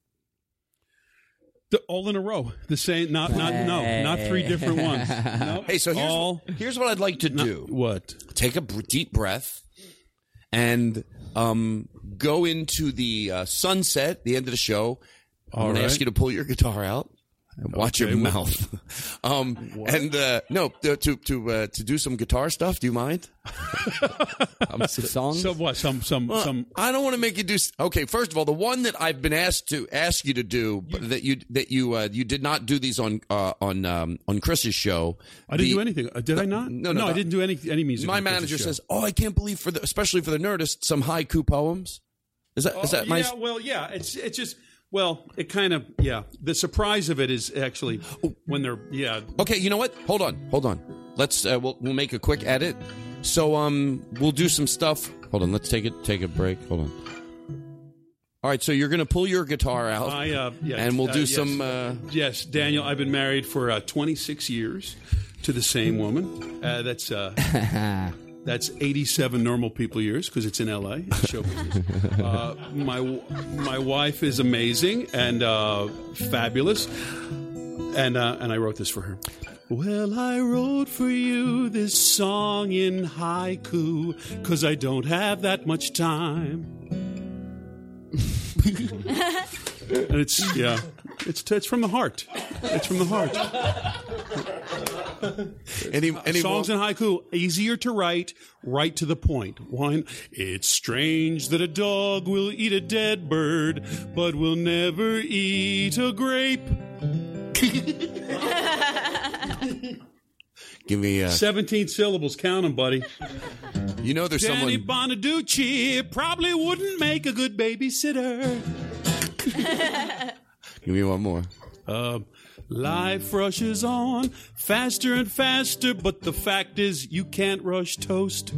S13: The, all in a row. The same. Not, not, no, not three different ones. No,
S6: hey, so here's,
S13: all,
S6: here's what I'd like to
S13: not,
S6: do.
S13: What?
S6: Take a b- deep breath and um, go into the uh, sunset, the end of the show. I'm going
S13: right.
S6: to ask you to pull your guitar out. Watch
S13: okay,
S6: your
S13: well,
S6: mouth. um, and uh, no, to to uh, to do some guitar stuff. Do you mind?
S10: um, some songs.
S13: So what? Some some
S6: well,
S13: some.
S6: I don't want to make you do. Okay, first of all, the one that I've been asked to ask you to do, but that you that you uh, you did not do these on uh, on um, on Chris's show.
S13: I didn't
S6: the,
S13: do anything. Uh, did
S6: the,
S13: I not?
S6: No, no,
S13: no
S6: the,
S13: I didn't do any any music.
S6: My
S13: on
S6: manager
S13: Chris's show.
S6: says, "Oh, I can't believe for the, especially for the Nerdist, some haiku poems." Is that
S13: oh,
S6: is that
S13: yeah,
S6: my?
S13: Yeah, well, yeah. It's it's just. Well, it kind of, yeah. The surprise of it is actually when they're, yeah.
S6: Okay, you know what? Hold on, hold on. Let's uh, we'll we'll make a quick edit. So um, we'll do some stuff. Hold on, let's take it take a break. Hold on. All right, so you're gonna pull your guitar out,
S13: I, uh, yeah,
S6: and we'll
S13: uh,
S6: do
S13: yes.
S6: some. Uh...
S13: Yes, Daniel. I've been married for uh, twenty-six years to the same woman. Uh, that's. Uh, That's eighty-seven normal people years because it's in L A. Show business. Uh, my my wife is amazing and uh, fabulous, and uh, and I wrote this for her. Well, I wrote for you this song in haiku because I don't have that much time. And it's yeah, it's it's from the heart. It's from the heart.
S6: Any, any
S13: songs in haiku, easier to write, right to the point. One, it's strange that a dog will eat a dead bird, but will never eat a grape.
S6: Give me uh...
S13: seventeen syllables. Count them, buddy.
S6: You know there's
S13: Danny
S6: someone.
S13: Bonaducci probably wouldn't make a good babysitter.
S6: Give me one more.
S13: Uh, life rushes on faster and faster, but the fact is you can't rush toast.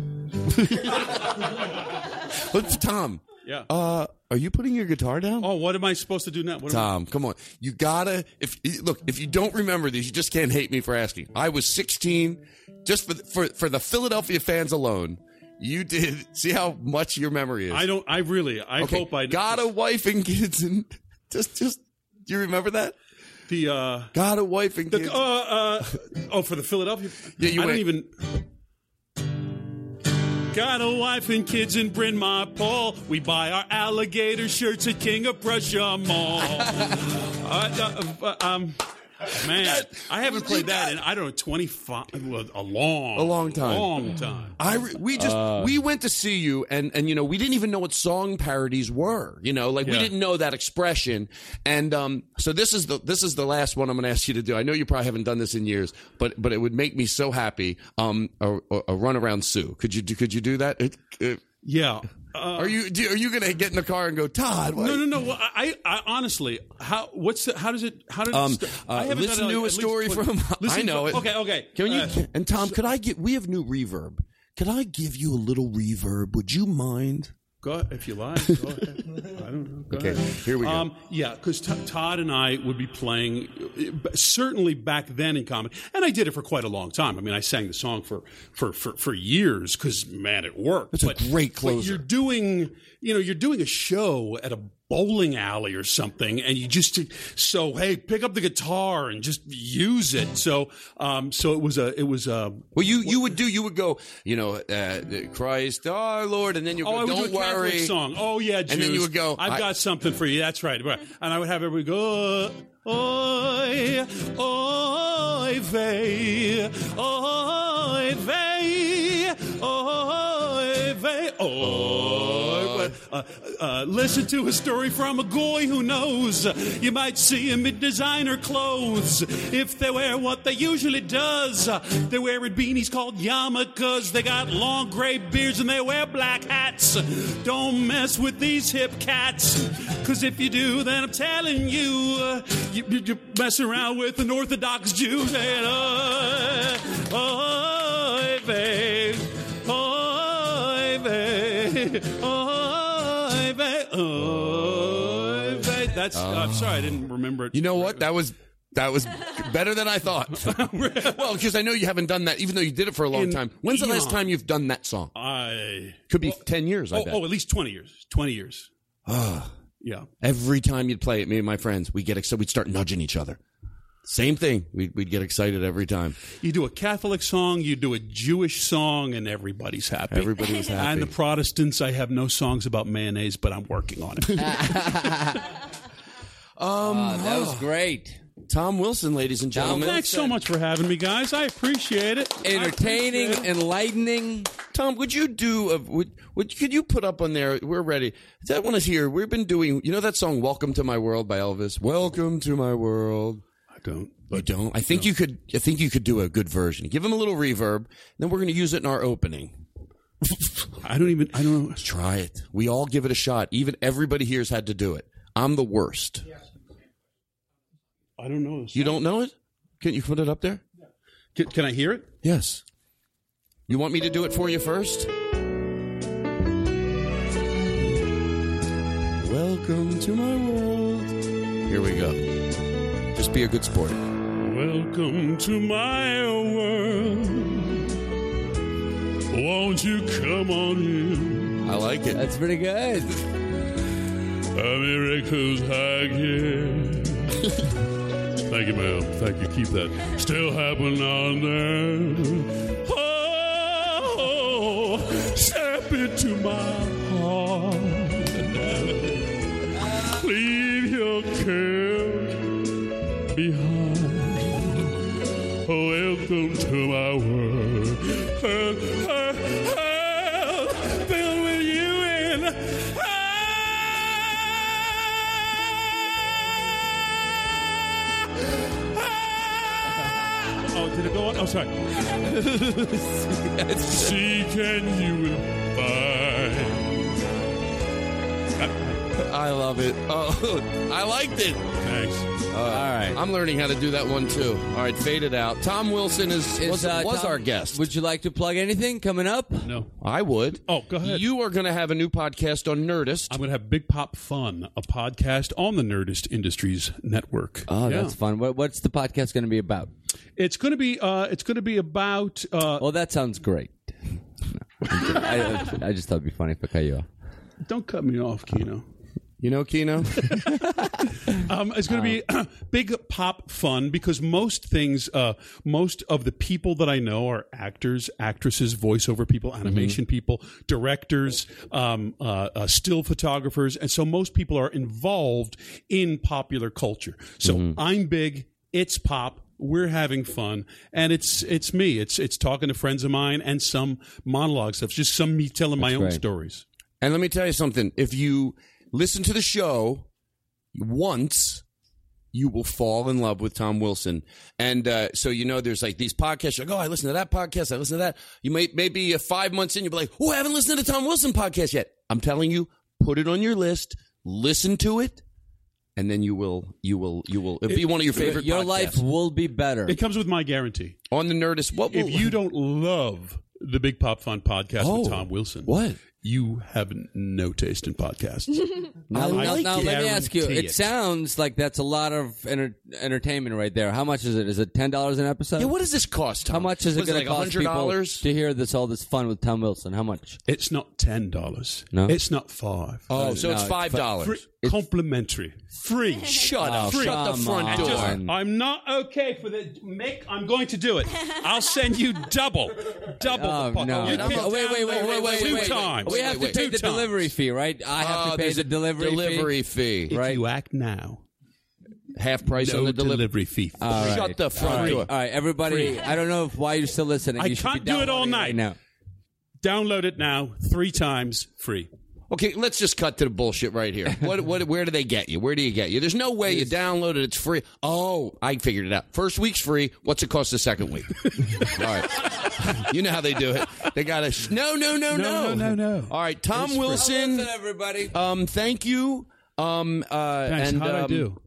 S6: But Tom,
S13: yeah.
S6: Uh, are you putting your guitar down?
S13: Oh, what am I supposed to do now? What
S6: Tom, come on. You gotta. If look, if you don't remember these, you just can't hate me for asking. I was sixteen, just for for for the Philadelphia fans alone. You did. See how much your memory is.
S13: I don't. I really. I
S6: okay.
S13: hope I
S6: got a wife and kids, and just just. Do you remember that?
S13: The uh,
S6: got a wife and kids.
S13: The, uh, uh, oh, for the Philadelphia.
S6: Yeah, you.
S13: I
S6: went.
S13: don't even. Got a wife and kids in Bryn Mawr Paul. We buy our alligator shirts at King of Prussia Mall. uh, uh, um, man, I haven't played that in I don't know twenty-five a long,
S6: a long time,
S13: long time.
S6: I re- we just uh, we went to see you, and and you know we didn't even know what song parodies were. You know, like yeah. we didn't know that expression. And um, so this is the this is the last one I'm going to ask you to do. I know you probably haven't done this in years, but but it would make me so happy. Um, a, a run around Sue. Could you do, could you do that? It, it,
S13: yeah.
S6: Uh, are you do, are you going to get in the car and go, Todd?
S13: What? No, no, no. Well, I, I honestly, how what's the, how does it how does
S6: um,
S13: it st-
S6: uh,
S13: I haven't
S6: listen
S13: done it,
S6: to
S13: like,
S6: a story
S13: listen,
S6: from. I know
S13: from,
S6: it.
S13: Okay, okay.
S6: Can you
S13: uh,
S6: and Tom? Could I get? We have new reverb. Could I give you a little reverb? Would you mind?
S13: Go ahead, if you like. Go ahead. I don't know. Go
S6: okay,
S13: ahead.
S6: Here we go.
S13: Um, yeah, because t- Todd and I would be playing, certainly back then in comedy, and I did it for quite a long time. I mean, I sang the song for for for, for years because man, it worked.
S6: It's
S13: but,
S6: a great closer.
S13: But you're doing, you know, you're doing a show at a bowling alley or something, and you just so hey, pick up the guitar and just use it. So, um, so it was a, it was a.
S6: Well, you you would do, you would go, you know, uh, Christ our Lord, and then you
S13: oh,
S6: go,
S13: I would
S6: don't
S13: do a
S6: worry,
S13: Catholic song. Oh yeah, Jews.
S6: And then you would go,
S13: I've
S6: I,
S13: got something for you. That's right. And I would have everybody go, oi, oi, vey, oi, vey, oi, vey, oi. uh, uh, uh, listen to a story from a guy who knows. You might see him in designer clothes. If they wear what they usually does, uh, they're wearing beanies called yarmulkes. They got long gray beards and they wear black hats. Don't mess with these hip cats, because if you do, then I'm telling you, uh, you, you, you mess around with an Orthodox Jew. And, uh, oh, babe, oh, babe, oh, babe, oh, babe. That's. Uh, I'm sorry, I didn't remember it.
S6: You know what? That was. That was better than I thought. Well, because I know you haven't done that, even though you did it for a long
S13: In
S6: time. When's the last
S13: eon.
S6: time you've done that song?
S13: I
S6: Could be
S13: well,
S6: ten years, I
S13: oh,
S6: bet.
S13: oh, at least twenty years. twenty years.
S6: Ah.
S13: Yeah.
S6: Every time you'd play it, me and my friends, we get excited. We'd start nudging each other. Same thing. We'd, we'd get excited every time.
S13: You do a Catholic song, you do a Jewish song, and everybody's happy.
S6: Everybody was happy.
S13: And the Protestants, I have no songs about mayonnaise, but I'm working on it.
S6: um,
S10: uh, that was great.
S6: Tom Wilson, ladies and gentlemen.
S13: Thanks so much for having me, guys. I appreciate it.
S10: Entertaining,
S13: appreciate it.
S10: enlightening.
S6: Tom, would you do a, would, would could you put up on there? We're ready. That one is here. We've been doing. You know that song "Welcome to My World" by Elvis. Welcome to my world.
S13: I don't.
S6: You don't. I think no. you could. I think you could do a good version. Give him a little reverb. Then we're going to use it in our opening.
S13: I don't even. I don't know.
S6: Try it. We all give it a shot. Even everybody here's had to do it. I'm the worst.
S13: Yes. I don't know this.
S6: You don't know it? Can you put it up there?
S13: Can, can I hear it?
S6: Yes. You want me to do it for you first? Welcome to my world. Here we go. Just be a good sport.
S13: Welcome to my world. Won't you come on in?
S6: I like it.
S10: That's pretty good.
S13: Miracles hang here. Thank you, ma'am. Thank you. Keep that. Still happen on there. Oh, step into my heart. Leave your care behind. Welcome to my world. Uh, uh, uh, filled with you and oh, did it go on? Oh, sorry. Seek and you will find.
S6: I love it. Oh, I liked it.
S13: Thanks.
S6: Uh, All right. I'm learning how to do that one, too. All right, fade it out. Tom Wilson is, is was, uh, was
S10: Tom,
S6: our guest.
S10: Would you like to plug anything coming up?
S13: No.
S6: I would.
S13: Oh, go ahead.
S6: You are going to have a new podcast on Nerdist.
S13: I'm going to have Big Pop Fun, a podcast on the Nerdist Industries Network.
S10: Oh,
S13: yeah.
S10: That's fun. What, what's the podcast going to be about?
S13: It's going to be. Uh, it's going to be about. Uh,
S10: well, that sounds great. No, I, I just thought it'd be funny if I cut you off.
S13: Don't cut me off, Keno.
S6: You know, Keno?
S13: um, it's going to be uh, big pop fun because most things, uh, most of the people that I know are actors, actresses, voiceover people, animation mm-hmm. people, directors, um, uh, uh, still photographers. And so most people are involved in popular culture. So mm-hmm. I'm big, it's pop. We're having fun, and it's it's me. It's it's talking to friends of mine and some monologue stuff. Just some me telling That's my own great. stories.
S6: And let me tell you something. If you listen to the show once, you will fall in love with Tom Wilson. And uh, so, you know, there's like these podcasts. You're like, oh, I listen to that podcast. I listen to that. You may maybe uh, five months in, you'll be like, oh, I haven't listened to the Tom Wilson podcast yet. I'm telling you, put it on your list, listen to it, and then you will, you will, you will. It'll be one of your favorite.
S10: Your
S6: podcasts.
S10: life will be better.
S13: It comes with my guarantee.
S6: On the Nerdist, what will,
S13: if you don't love the Big Pop Fun podcast
S6: oh,
S13: with Tom Wilson?
S6: What?
S13: You have no taste in podcasts.
S10: now, now, now let me ask you. It,
S13: it
S10: sounds like that's a lot of enter- entertainment right there. How much is it? Is it ten dollars an episode?
S6: Yeah. What does this cost, Tom?
S10: How much is it going
S6: like
S10: to cost people to hear this all this fun with Tom Wilson? How much?
S13: It's not ten dollars.
S10: No,
S13: it's not five.
S6: Oh, so no, it's five dollars.
S13: Complimentary, free.
S6: Shut
S10: oh,
S6: up! Shut the front door.
S13: Just, I'm not okay for the make. I'm going to do it. I'll send you double, double.
S10: Oh,
S13: the
S10: no.
S13: You
S10: no.
S13: can
S10: wait, wait, wait, wait, wait,
S13: two
S10: wait,
S13: times.
S10: Wait, we have
S13: wait,
S10: to pay
S13: two
S10: the
S13: times.
S10: delivery fee, right? I have
S6: uh,
S10: to pay the delivery
S6: delivery
S10: fee.
S6: fee.
S13: If
S10: right?
S13: you act now,
S6: half price
S13: no
S6: on the deli-
S13: delivery fee.
S10: All right.
S6: Shut the front
S10: all right.
S6: door.
S10: All right, everybody.
S13: Free.
S10: I don't know if, why you're still listening.
S13: I
S10: you
S13: can't
S10: should be
S13: do it all night.
S10: Right now.
S13: Download it now, three times free.
S6: Okay, let's just cut to the bullshit right here. What, what, where do they get you? Where do you get you? There's no way you download it. It's free. Oh, I figured it out. First week's free. What's it cost the second week? All right. You know how they do it. They got to, sh- no, no, no, no.
S13: No, no, no, no.
S6: All right, Tom Wilson.
S10: Listen, everybody.
S6: Um, thank you. Um, uh,
S13: Thanks.
S6: and,
S13: How'd I
S6: um,
S13: do?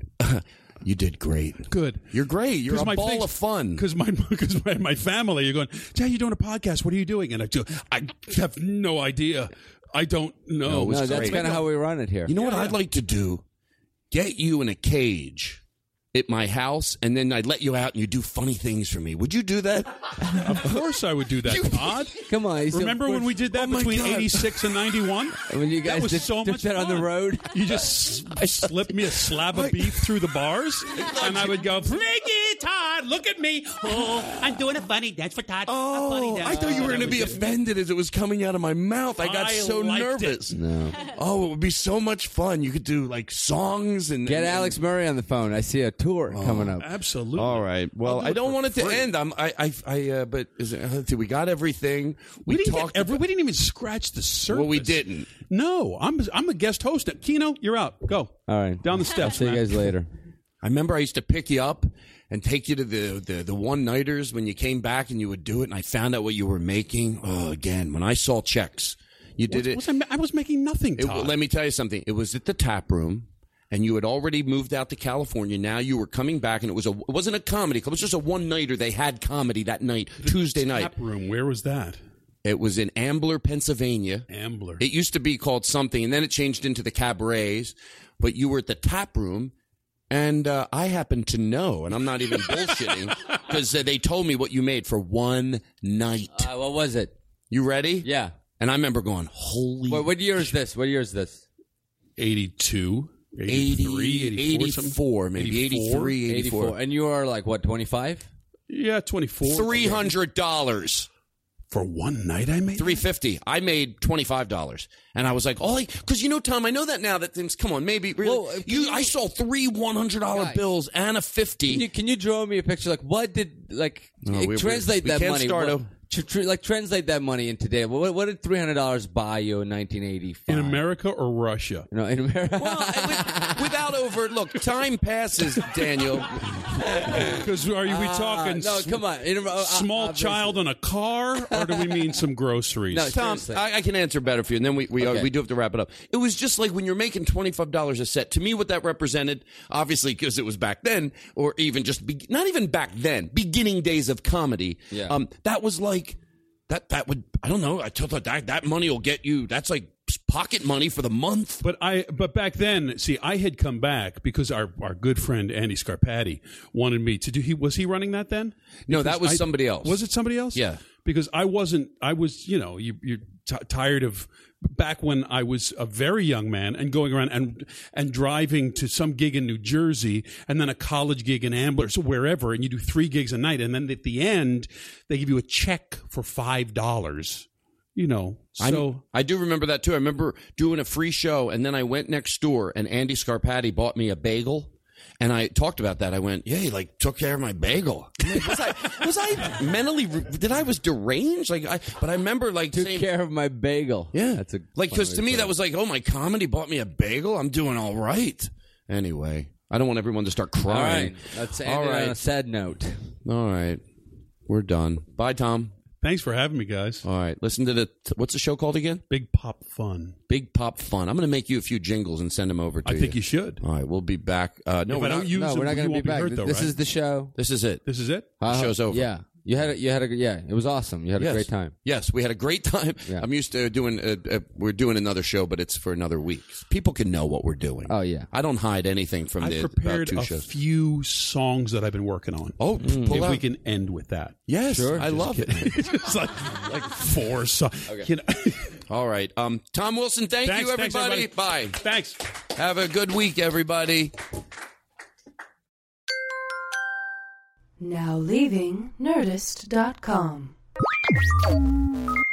S6: You did great.
S13: Good.
S6: You're great. You're a
S13: my
S6: ball
S13: things-
S6: of fun.
S13: Because my because my, my family, you're going, Jay, you're doing a podcast. What are you doing? And I do. I have no idea. I don't know.
S6: No, it was
S10: No, that's
S6: great.
S10: kind of how we run it here.
S6: You know what
S13: Yeah,
S6: I'd
S13: yeah.
S6: like to do? Get you in a cage at my house, and then I'd let you out and you do funny things for me. Would you do that?
S13: Of course I would do that, Todd.
S10: Come on. you
S13: Remember
S10: still-
S13: when we did that
S6: Oh my
S13: between
S6: God.
S13: eighty-six and ninety-one?
S10: When you
S13: That
S10: guys
S13: was
S10: did,
S13: so
S10: did
S13: much
S10: that on the
S13: fun.
S10: road?
S13: You just s- slipped me a slab of beef through the bars, and I would go, "Bring it, Todd! Look at me! Oh, I'm doing a funny dance for Todd.
S6: Oh,
S13: a funny dance."
S6: I thought you were going to be offended as it was coming out of my mouth. I got
S13: I
S6: so
S13: liked
S6: nervous.
S13: it.
S10: No.
S6: Oh, it would be so much fun. You could do like songs and
S10: Get
S6: and,
S10: Alex Murray on the phone. I see a tour coming up.
S13: Absolutely.
S6: All right. Well,
S13: I'll do
S6: I
S13: it
S6: don't
S13: for
S6: want it to
S13: free.
S6: end. I'm. I. I. I uh, but is it, let's see, we got everything. We,
S13: We didn't
S6: talked.
S13: get every, we didn't even scratch the surface.
S6: well, we didn't.
S13: No, I'm I'm a guest host. Keno, you're out. Go.
S10: All right.
S13: Down the
S10: I'll
S13: steps.
S10: see you
S13: man.
S10: guys later.
S6: I remember I used to pick you up and take you to the, the, the one-nighters when you came back and you would do it, and I found out what you were making. Oh, again, when I saw checks, you did
S13: What-
S6: it.
S13: what's I, ma- I was making nothing,
S6: it.
S13: Todd.
S6: Let me tell you something. It was at the tap room, and you had already moved out to California. Now you were coming back, and it was a it wasn't a comedy club. It was just a one-nighter. They had comedy that night, Tuesday night.
S13: Tap room. Where was that?
S6: It was in Ambler, Pennsylvania.
S13: Ambler.
S6: It used to be called something, and then it changed into the cabarets. But you were at the tap room, and uh, I happened to know, and I'm not even bullshitting, because uh, they told me what you made for one night.
S10: Uh, what was it?
S6: You ready?
S10: Yeah.
S6: And I remember going, holy...
S10: What, what year is this? What year is this?
S13: eighty-two, eighty-three, eighty-four, something?
S6: eighty-four, maybe eighty-three, eighty-four.
S10: And you are like, what, twenty-five?
S13: Yeah, twenty-four.
S6: three hundred dollars.
S13: For one night I made
S6: three fifty. I made twenty-five dollars. And I was like, oh, because you know, Tom, I know that now that things, come on, maybe, really.
S10: Well,
S6: you,
S10: you-
S6: I saw three one hundred dollar
S10: Guys.
S6: bills and a fifty.
S10: Can you, can you draw me a picture? Like, what did, like,
S6: No,
S10: eh,
S6: we- we-
S10: translate
S6: we
S10: that
S6: can't
S10: money?
S6: start
S10: What-
S6: a-
S10: tr- tr- like, translate that money in today. What, what did three hundred dollars buy you in nineteen eighty-five?
S13: In America or Russia?
S10: No, in America.
S6: Well, I would- without over, look, time passes, Daniel.
S13: Because are you, we
S10: Ah,
S13: talking
S10: no,
S13: s-
S10: come on. In, uh,
S13: small
S10: obviously.
S13: child on a car, or do we mean some groceries?
S10: No,
S6: Tom,
S10: seriously.
S6: I, I can answer better for you, and then we we,
S10: Okay.
S6: uh, we do have to wrap it up. It was just like when you're making twenty-five dollars a set. To me, what that represented, obviously, because it was back then, or even just be, not even back then, beginning days of comedy.
S10: Yeah.
S6: Um, that was like that. That would I don't know. I told her that that money will get you. That's like pocket money for the month.
S13: But I, but back then, see, I had come back because our, our good friend Andy Scarpati wanted me to do. He was he running that then?
S6: No,
S13: Because
S6: that was
S13: I-
S6: somebody else.
S13: Was it somebody else?
S6: Yeah.
S13: Because I wasn't. I was, you know, you, you're t- tired of back when I was a very young man and going around and and driving to some gig in New Jersey and then a college gig in Ambler, so wherever, and you do three gigs a night, and then at the end they give you a check for five dollars. You know, so
S6: I, I do remember that too. I remember doing a free show, and then I went next door, and Andy Scarpati bought me a bagel, and I talked about that. I went, "Yeah, he like took care of my bagel." I'm like, was I was I mentally did I was deranged? Like, I but I remember like
S10: Took
S6: saying,
S10: care of my bagel.
S6: yeah,
S10: That's a
S6: like because to
S10: funny
S6: me
S10: way
S6: that
S10: to
S6: was like, oh, my comedy bought me a bagel. I'm doing all right. Anyway, I don't want everyone to start
S10: put it. All
S6: crying.
S10: right. Let's end
S6: All
S10: it on
S6: right.
S10: a sad note.
S6: All right, we're done. Bye, Tom.
S13: thanks for having me, guys.
S6: All right, listen to the what's the show called again?
S13: Big Pop Fun.
S6: Big Pop Fun. I'm going to make you a few jingles and send them over to
S13: I
S6: you.
S13: think you should.
S6: All right, we'll be back. Uh, no,
S13: If
S6: we're
S13: I don't
S6: not.
S13: use
S10: No,
S13: them,
S10: we're not
S13: you
S10: going to
S13: won't
S10: be back.
S13: hurt, though,
S10: this
S13: right?
S10: is the show.
S6: This is it.
S13: This is it.
S10: Uh,
S6: show's over.
S10: Yeah. You had a, you had a, yeah, it was awesome. You had
S6: Yes.
S10: a great time.
S6: Yes, we had a great time.
S10: Yeah.
S6: I'm used to doing. Uh, uh, we're doing another show, but it's for another week. People can know what we're doing.
S10: Oh, yeah.
S6: I don't hide anything from
S13: I
S6: the
S13: prepared
S6: about two
S13: a
S6: shows.
S13: few songs that I've been working on.
S6: Oh,
S10: Mm.
S6: pull
S13: if
S6: out.
S13: we can end with that.
S6: Yes,
S10: Sure.
S6: I love it.
S13: It's like like four songs. You know.
S6: All right, um, Tom Wilson. Thank
S13: Thanks,
S6: you,
S13: thanks,
S6: everybody.
S13: everybody.
S6: Bye.
S13: Thanks.
S6: Have a good week, everybody.
S5: Now leaving Nerdist dot com.